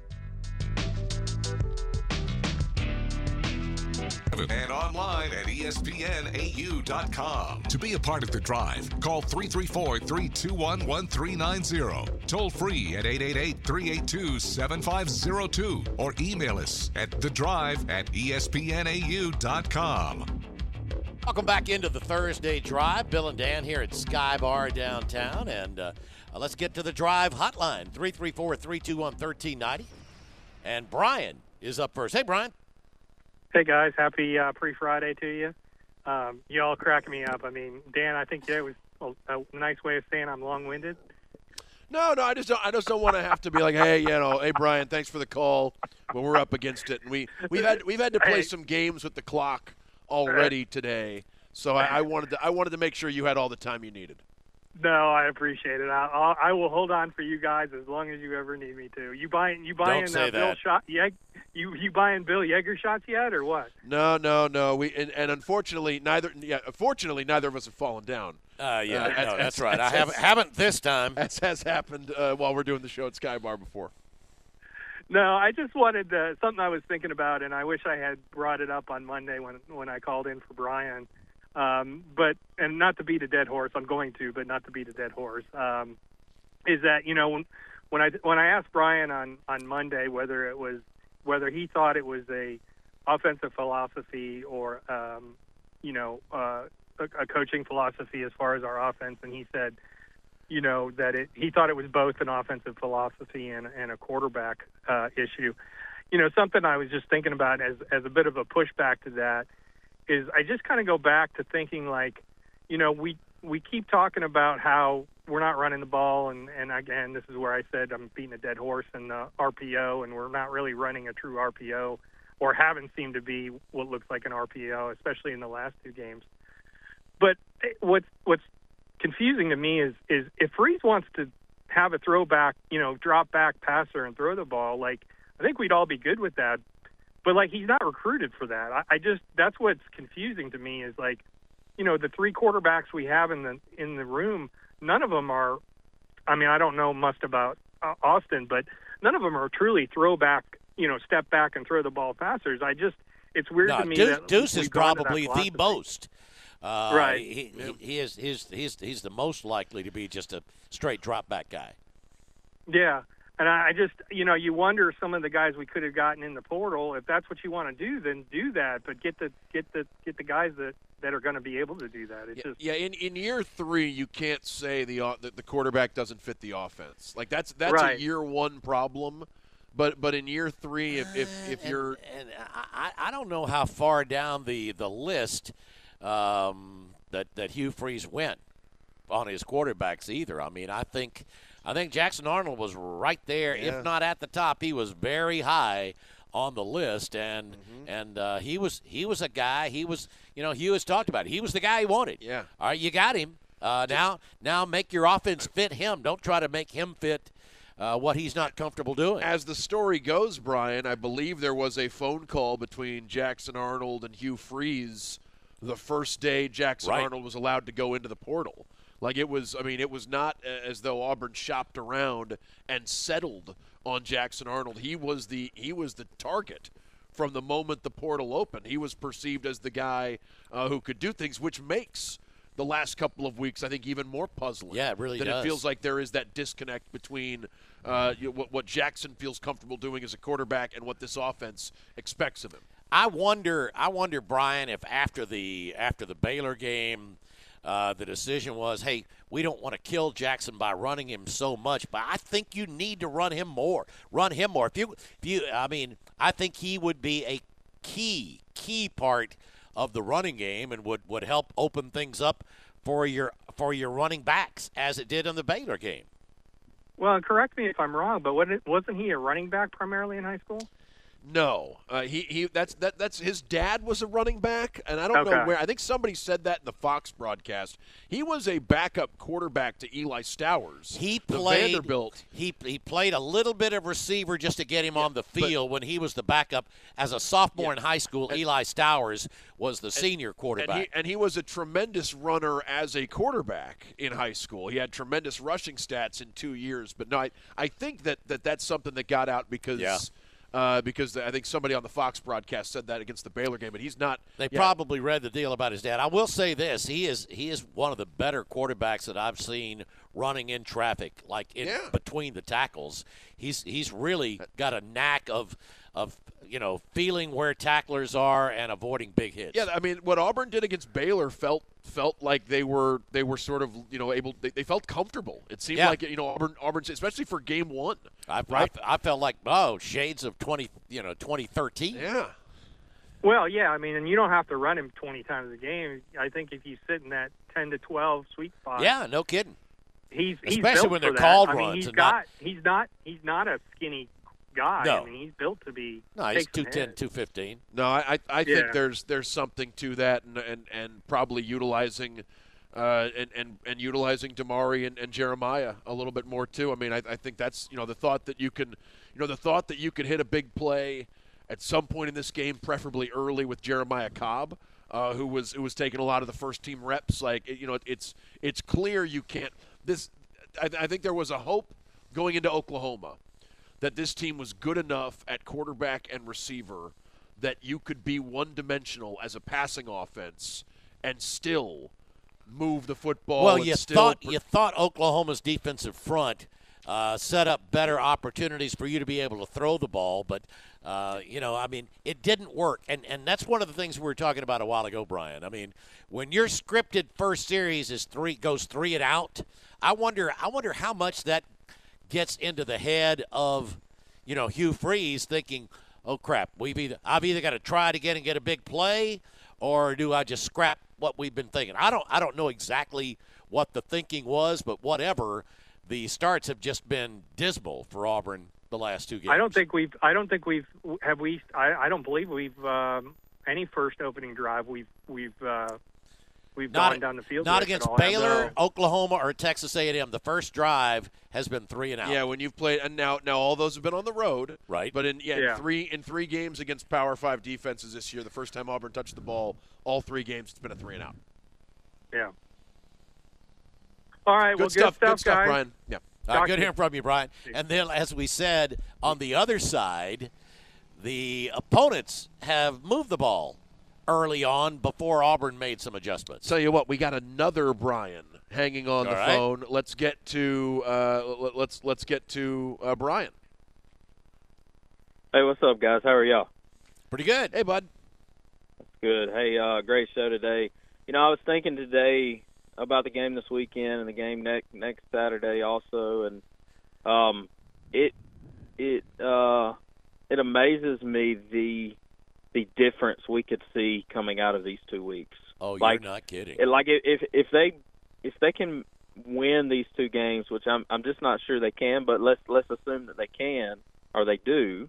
And online at ESPNAU.com. To be a part of The Drive, call 334-321-1390. Toll free at 888-382-7502. Or email us at thedrive@ESPNAU.com. Welcome back into the Thursday Drive. Bill and Dan here at Sky Bar downtown. And let's get to the Drive hotline, 334-321-1390. And Brian is up first. Hey, Brian. Hey, guys. Happy pre-Friday to you. Y'all cracking me up. I mean, Dan, I think that was a nice way of saying I'm long-winded. No, I just don't want to have to be like, hey, hey, Brian, thanks for the call when we're up against it. And we've had to play some games with the clock already today. So I wanted to make sure you had all the time you needed. No, I appreciate it. I will hold on for you guys as long as you ever need me to. You buying Don't say Bill that. shot? You buying Bill Yeager shots yet, or what? No. We and unfortunately neither. Yeah, fortunately neither of us have fallen down. That's right. I haven't this time. As has happened while we're doing the show at Sky Bar before. No, I just wanted something I was thinking about, and I wish I had brought it up on Monday when I called in for Brian. But not to beat a dead horse, I'm going to, but not to beat a dead horse. Is that when I asked Brian on Monday whether he thought it was a offensive philosophy or a coaching philosophy as far as our offense, and he said that he thought it was both an offensive philosophy and a quarterback issue. Something I was just thinking about as a bit of a pushback to that is I just kind of go back to thinking like, we keep talking about how we're not running the ball, and again, this is where I said I'm beating a dead horse in the RPO, and we're not really running a true RPO, or haven't seemed to be what looks like an RPO, especially in the last two games. But what's confusing to me is if Freeze wants to have a throwback, drop back passer and throw the ball, like I think we'd all be good with that. But like he's not recruited for that. That's what's confusing to me is like, the three quarterbacks we have in the room, none of them are. I mean, I don't know much about Austin, but none of them are truly throwback, step back and throw the ball passers. It's weird to me that Deuce is probably the most. Right. He's the most likely to be just a straight drop back guy. Yeah. And I just, you wonder some of the guys we could have gotten in the portal. If that's what you want to do, then do that. But get the guys that are going to be able to do that. In year 3, you can't say the quarterback doesn't fit the offense. Like that's right. A year 1 problem. But in year 3, if you're I don't know how far down the list that Hugh Freeze went on his quarterbacks either. I mean, I think Jackson Arnold was right there, if not at the top. He was very high on the list, and he was a guy. He was, Hugh has talked about it. He was the guy he wanted. Yeah. All right, you got him. Now make your offense fit him. Don't try to make him fit what he's not comfortable doing. As the story goes, Brian, I believe there was a phone call between Jackson Arnold and Hugh Freeze the first day Jackson Arnold was allowed to go into the portal. Like it was not as though Auburn shopped around and settled on Jackson Arnold. He was the target from the moment the portal opened. He was perceived as the guy who could do things, which makes the last couple of weeks, I think, even more puzzling. Yeah, it really does. It feels like there is that disconnect between what Jackson feels comfortable doing as a quarterback and what this offense expects of him. I wonder, Brian, if after the Baylor game, the decision was, hey, we don't want to kill Jackson by running him so much, but I think you need to run him more. I think he would be a key part of the running game and would help open things up for your running backs as it did in the Baylor game. Well, correct me if I'm wrong, but wasn't he a running back primarily in high school? No, that's his dad was a running back, and I don't know where. I think somebody said that in the Fox broadcast. He was a backup quarterback to Eli Stowers. He played Vanderbilt. He played a little bit of receiver just to get him on the field when he was the backup as a sophomore in high school. Eli Stowers was the senior quarterback, and he was a tremendous runner as a quarterback in high school. He had tremendous rushing stats in 2 years. But no, I think that's something that got out because. Yeah. Because I think somebody on the Fox broadcast said that against the Baylor game, but he's not. They probably read the deal about his dad. I will say this: he is one of the better quarterbacks that I've seen running in traffic, like between the tackles. He's really got a knack of feeling where tacklers are and avoiding big hits. Yeah, I mean, what Auburn did against Baylor felt like they were sort of able. They felt comfortable. It seemed like Auburn, especially for game 1. I felt like shades of 2013. Yeah. Well, yeah, I mean, and you don't have to run him 20 times a game. I think if you sit in that 10 to 12 sweet spot. Yeah, no kidding. He's especially built when they're for called that. runs. He's not a skinny guy. No. I mean, he's built to be. No, he's 210, 215. No, I think there's something to that, and probably utilizing and utilizing Damari and Jeremiah a little bit more too. I mean, I think that's the thought that you can hit a big play at some point in this game, preferably early with Jeremiah Cobb, who was taking a lot of the first team reps. Like it's clear you can't. I think there was a hope going into Oklahoma that this team was good enough at quarterback and receiver that you could be one-dimensional as a passing offense and still move the football. Well, you thought Oklahoma's defensive front set up better opportunities for you to be able to throw the ball, but I mean, it didn't work, and that's one of the things we were talking about a while ago, Brian. I mean, when your scripted first series goes 3 and out, I wonder how much that gets into the head of Hugh Freeze, thinking, oh crap, I've either got to try it again and get a big play, or do I just scrap what we've been thinking? I don't know exactly what the thinking was, but whatever, the starts have just been dismal for Auburn the last 2 games. I don't believe we've any first opening drive we've gone down the field. Not against Baylor, Oklahoma, or Texas A&M. The first drive has been 3 and out. Yeah, when you've played, and now all those have been on the road, right? But in three games against Power 5 defenses this year, the first time Auburn touched the ball, all 3 games, it's been a 3 and out. Yeah. All right. Good stuff, guys. Brian. Yeah. Good hearing from you, Brian. And then, as we said, on the other side, the opponents have moved the ball early on before Auburn made some adjustments. Tell you what, we got another Brian hanging on the phone. Let's get to Brian. Hey, what's up, guys? How are y'all? Pretty good. Hey, bud. That's good. Hey, great show today. I was thinking today about the game this weekend and the game next Saturday also, and it amazes me the difference we could see coming out of these 2 weeks. Oh, you're not kidding. Like if they can win these 2 games, which I'm just not sure they can, but let's assume that they can or they do.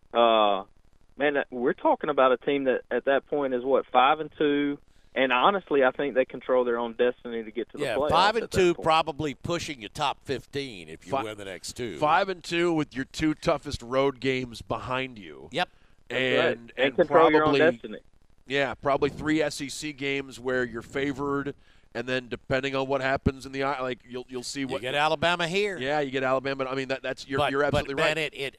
Man, we're talking about a team that at that point is 5-2. And honestly, I think they control their own destiny to get to the playoffs. 5-2, probably pushing you top 15 if you win the next 2. 5-2 with your 2 toughest road games behind you. Yep, and control probably, your own destiny. Yeah, probably 3 SEC games where you're favored, and then depending on what happens in the you'll see what you get Alabama here. Yeah, you get Alabama. I mean you're absolutely right.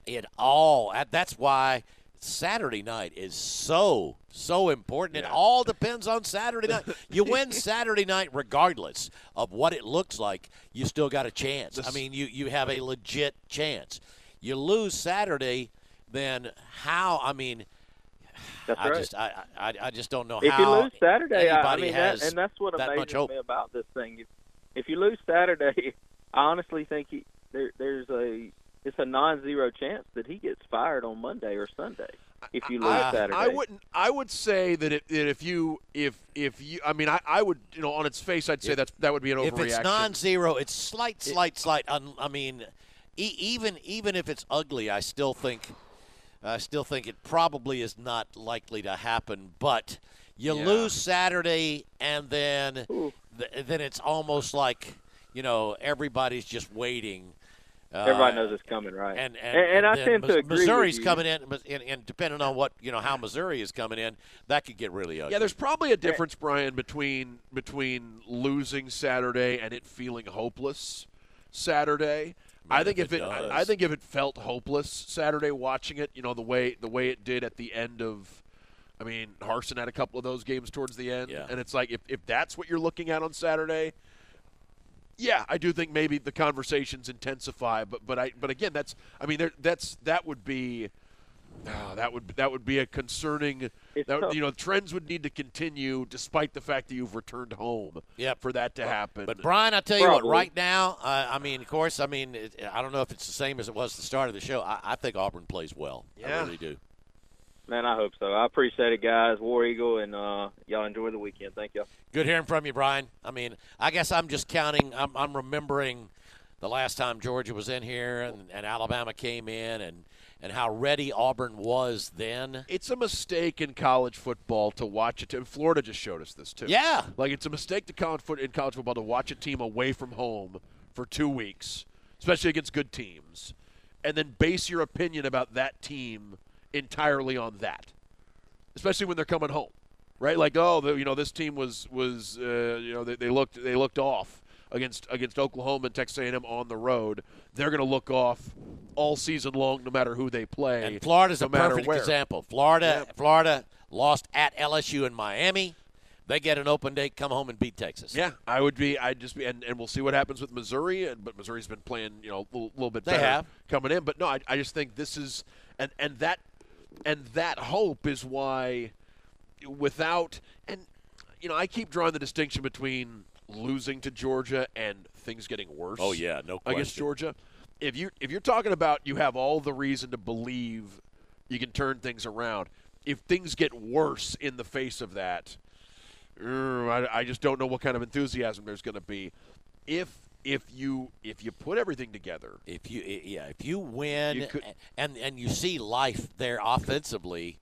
But that's why Saturday night is so important. Yeah. It all depends on Saturday night. You win Saturday night regardless of what it looks like, you still got a chance. I mean, you have a legit chance. You lose Saturday, then how? I mean, that's right. I just don't know if how. If you lose Saturday, has that's what that amazes me about this thing. If you lose Saturday, I honestly think it's a non-zero chance that he gets fired on Monday or Sunday if you lose Saturday. I would say that if you I mean I would on its face I'd say that would be an overreaction. If it's non-zero, it's slight. I mean, even if it's ugly, I still think it probably is not likely to happen. But you lose Saturday, and then it's almost like everybody's just waiting. Everybody knows it's coming, right? And I tend to agree. Missouri's with you. coming in, and depending on what how Missouri is coming in, that could get really ugly. Yeah, there's probably a difference, Brian, between losing Saturday and it feeling hopeless Saturday. I think if it felt hopeless Saturday watching it, the way it did at the end of. I mean, Harsin had a couple of those games towards the end, and it's like if that's what you're looking at on Saturday. Yeah, I do think maybe the conversations intensify, but again, that would be a concerning. Trends would need to continue despite the fact that you've returned home. For that to happen. But Brian, I tell you what, right now, I don't know if it's the same as it was at the start of the show. I think Auburn plays well. Yeah. I really do. Man, I hope so. I appreciate it, guys. War Eagle, and y'all enjoy the weekend. Thank y'all. Good hearing from you, Brian. I mean, I guess I'm just counting. I'm remembering the last time Georgia was in here and Alabama came in and how ready Auburn was then. It's a mistake in college football to watch it. Florida just showed us this, too. Yeah. Like, it's a mistake in college football to watch a team away from home for 2 weeks, especially against good teams, and then base your opinion about that team entirely on that, especially when they're coming home, right? Like, this team was they looked off against Oklahoma and Texas A&M on the road. They're going to look off all season long, no matter who they play. And Florida's a perfect where. example. Florida lost at LSU in Miami. They get an open date, come home and beat Texas. Yeah, I'd just be, and we'll see what happens with Missouri. But Missouri's been playing, a little bit better. They have coming in. But no, I just think this is, and that hope is why, I keep drawing the distinction between losing to Georgia and things getting worse. Oh yeah, no question. Against Georgia. If you're talking about you have all the reason to believe you can turn things around, if things get worse in the face of that, I just don't know what kind of enthusiasm there's going to be. If you put everything together, if you win and you see life there offensively,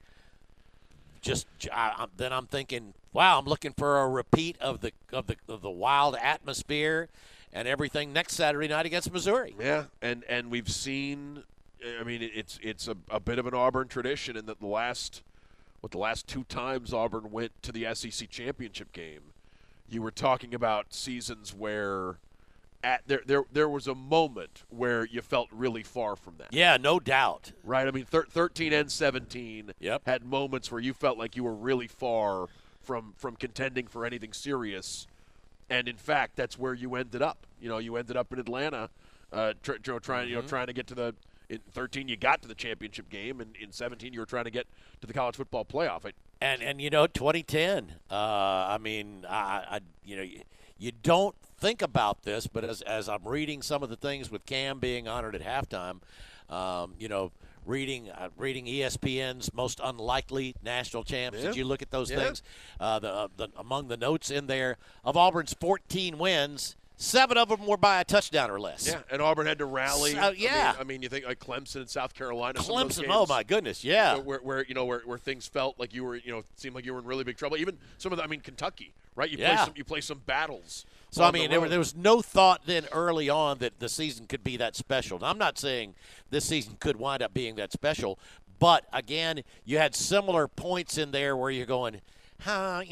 then I'm thinking, wow, I'm looking for a repeat of the wild atmosphere and everything next Saturday night against Missouri. Yeah, and we've seen, I mean, it's a bit of an Auburn tradition in that the last 2 times Auburn went to the SEC championship game, you were talking about seasons where there was a moment where you felt really far from that. Yeah, no doubt. Right? I mean, 13 and 17 had moments where you felt like you were really far from contending for anything serious. And, in fact, that's where you ended up. You ended up in Atlanta trying to get to the – in 13 you got to the championship game, and in 17 you were trying to get to the college football playoff. And 2010, I mean, you don't think about this, but as I'm reading some of the things with Cam being honored at halftime, reading ESPN's most unlikely national champs. Did you look at those things? Among the notes in there, of Auburn's 14 wins, 7 of them were by a touchdown or less. Yeah, and Auburn had to rally. Yeah. I mean, you think like Clemson and South Carolina. Clemson, oh my goodness, yeah. Where things felt like you were, seemed like you were in really big trouble. Even some of Kentucky, right? You play some battles. So I mean, there was no thought then early on that the season could be that special. Now, I'm not saying this season could wind up being that special, but again, you had similar points in there where you're going, can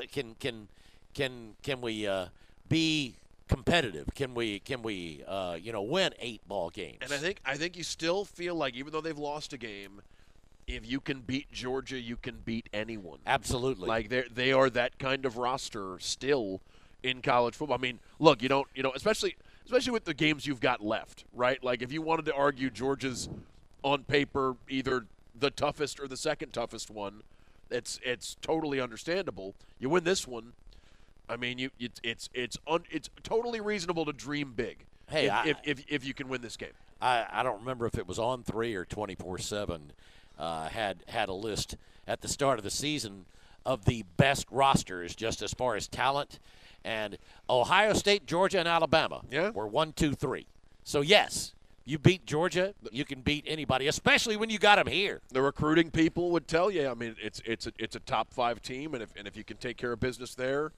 we be competitive? Can we win 8 ball games? And I think you still feel like, even though they've lost a game, if you can beat Georgia, you can beat anyone. Absolutely. Like they are that kind of roster still in college football. I mean, look, especially with the games you've got left, right? Like if you wanted to argue Georgia's on paper either the toughest or the second toughest one, it's totally understandable. You win this one, I mean, it's totally reasonable to dream big. Hey, if you can win this game. I don't remember if it was On 3 or 24/7 had a list at the start of the season of the best rosters just as far as talent, and Ohio State, Georgia, and Alabama were 1, 2, 3. So yes, you beat Georgia, you can beat anybody, especially when you got them here. The recruiting people would tell you. I mean, it's a top 5 team, and if you can take care of business there.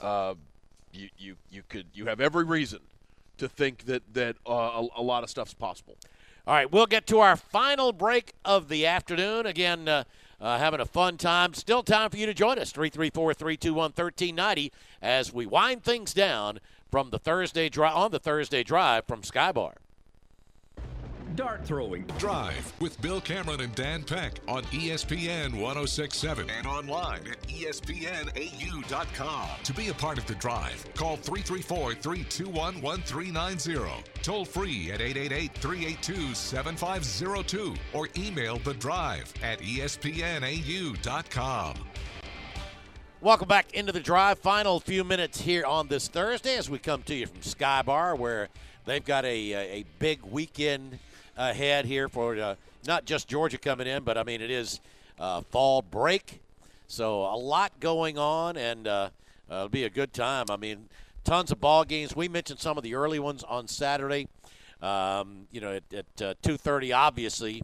You have every reason to think that a lot of stuff's possible. All right, we'll get to our final break of the afternoon. Again, having a fun time. Still time for you to join us, 334-321-1390, as we wind things down from the Thursday drive from Skybar. Dart throwing. Drive with Bill Cameron and Dan Peck on ESPN 106.7 and online at ESPNAU.com. To be a part of the drive, call 334-321-1390. Toll free at 888-382-7502 or email the drive at ESPNAU.com. Welcome back into the drive. Final few minutes here on this Thursday as we come to you from Skybar, where they've got a big weekend ahead here for not just Georgia coming in, but I mean it is fall break, so a lot going on, and it'll be a good time. I mean, tons of ball games. We mentioned some of the early ones on Saturday. At 2:30, obviously.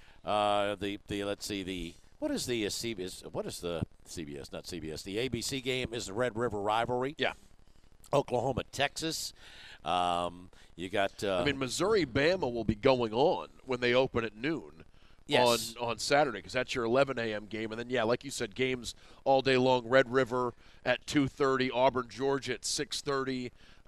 What is the CBS? What is the CBS? Not CBS. The ABC game is the Red River rivalry. Yeah. Oklahoma, Texas. You got. Missouri, Bama will be going on when they open at noon. Yes. On Saturday, because that's your 11 a.m. game. And then, like you said, games all day long. Red River at 2:30, Auburn, Georgia at 6:30.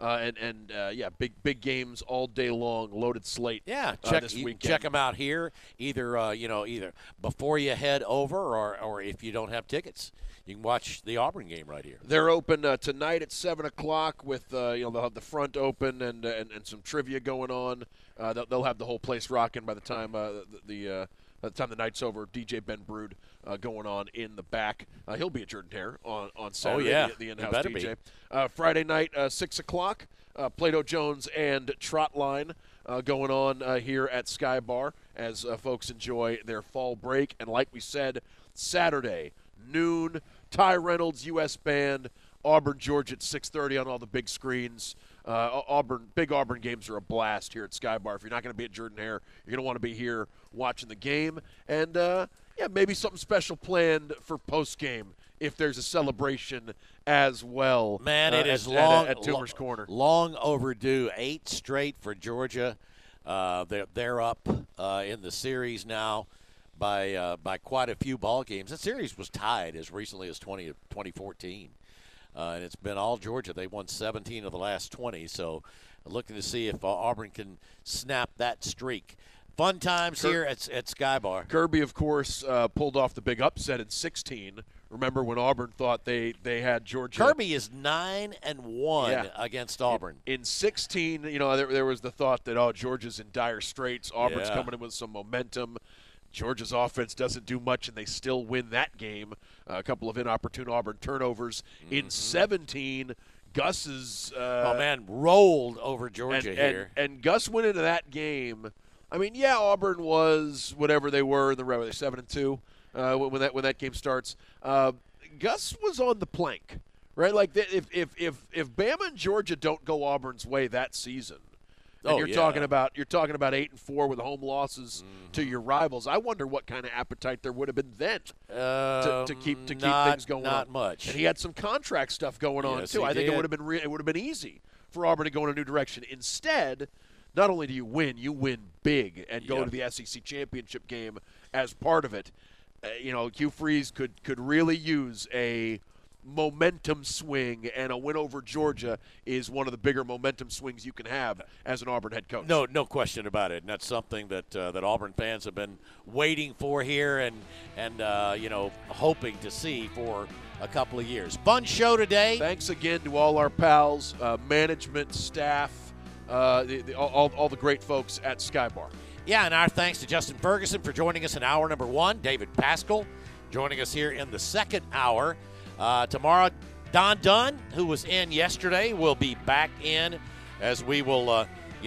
Big games all day long, loaded slate. Yeah, this weekend. Check them out here. Either before you head over, or if you don't have tickets, you can watch the Auburn game right here. They're open tonight at 7:00 with they'll have the front open and some trivia going on. They'll have the whole place rocking by the time by the time the night's over. DJ Ben Brood going on in the back. He'll be at Jordan Hare on Saturday. Oh, yeah. The in-house DJ. Friday night, 6:00. Plato Jones and Trotline going on here at Sky Bar as folks enjoy their fall break. And like we said, Saturday, noon, Ty Reynolds, U.S. Band, Auburn, Georgia at 6:30 on all the big screens. Big Auburn games are a blast here at Sky Bar. If you're not going to be at Jordan Hare, you're going to want to be here watching the game. And, maybe something special planned for post-game if there's a celebration as well. Man, it is at Toomer's Corner. Long overdue. 8 straight for Georgia. They're up in the series now by quite a few ball games. The series was tied as recently as 2014. And it's been all Georgia. They won 17 of the last 20. So looking to see if Auburn can snap that streak. Fun times here at Sky Bar. Kirby, of course, pulled off the big upset in 16. Remember when Auburn thought they had Georgia? Kirby is 9-1 against Auburn. In 16, there was the thought that, Georgia's in dire straits. Auburn's coming in with some momentum. Georgia's offense doesn't do much, and they still win that game. A couple of inopportune Auburn turnovers. In 17, Gus's rolled over Georgia here. And Gus went into that game. Auburn was whatever they were in the row. They're 7-2 when that game starts. Gus was on the plank, right? Like if Bama and Georgia don't go Auburn's way that season. And you're talking about 8-4 with home losses to your rivals. I wonder what kind of appetite there would have been then to keep things going. Not much. And he had some contract stuff going on too. I think it would have been easy for Auburn to go in a new direction. Instead, not only do you win big and go to the SEC championship game as part of it. Hugh Freeze could really use a momentum swing, and a win over Georgia is one of the bigger momentum swings you can have as an Auburn head coach. No question about it. And that's something that Auburn fans have been waiting for here and hoping to see for a couple of years. Fun show today. Thanks again to all our pals, management, staff, all the great folks at Sky Bar. Yeah, and our thanks to Justin Ferguson for joining us in hour number 1. David Pascal joining us here in the second hour. Tomorrow, Don Dunn, who was in yesterday, will be back in as we will,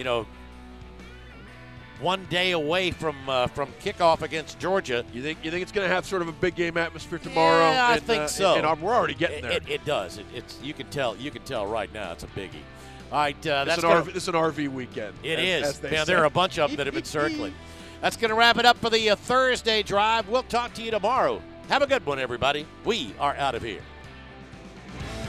one day away from kickoff against Georgia. You think it's going to have sort of a big game atmosphere tomorrow? Yeah, I think so. And we're already getting there. It does. It's you can tell right now it's a biggie. All right, this is an RV weekend. It is. There are a bunch of them that have been circling. That's going to wrap it up for the Thursday drive. We'll talk to you tomorrow. Have a good one, everybody. We are out of here.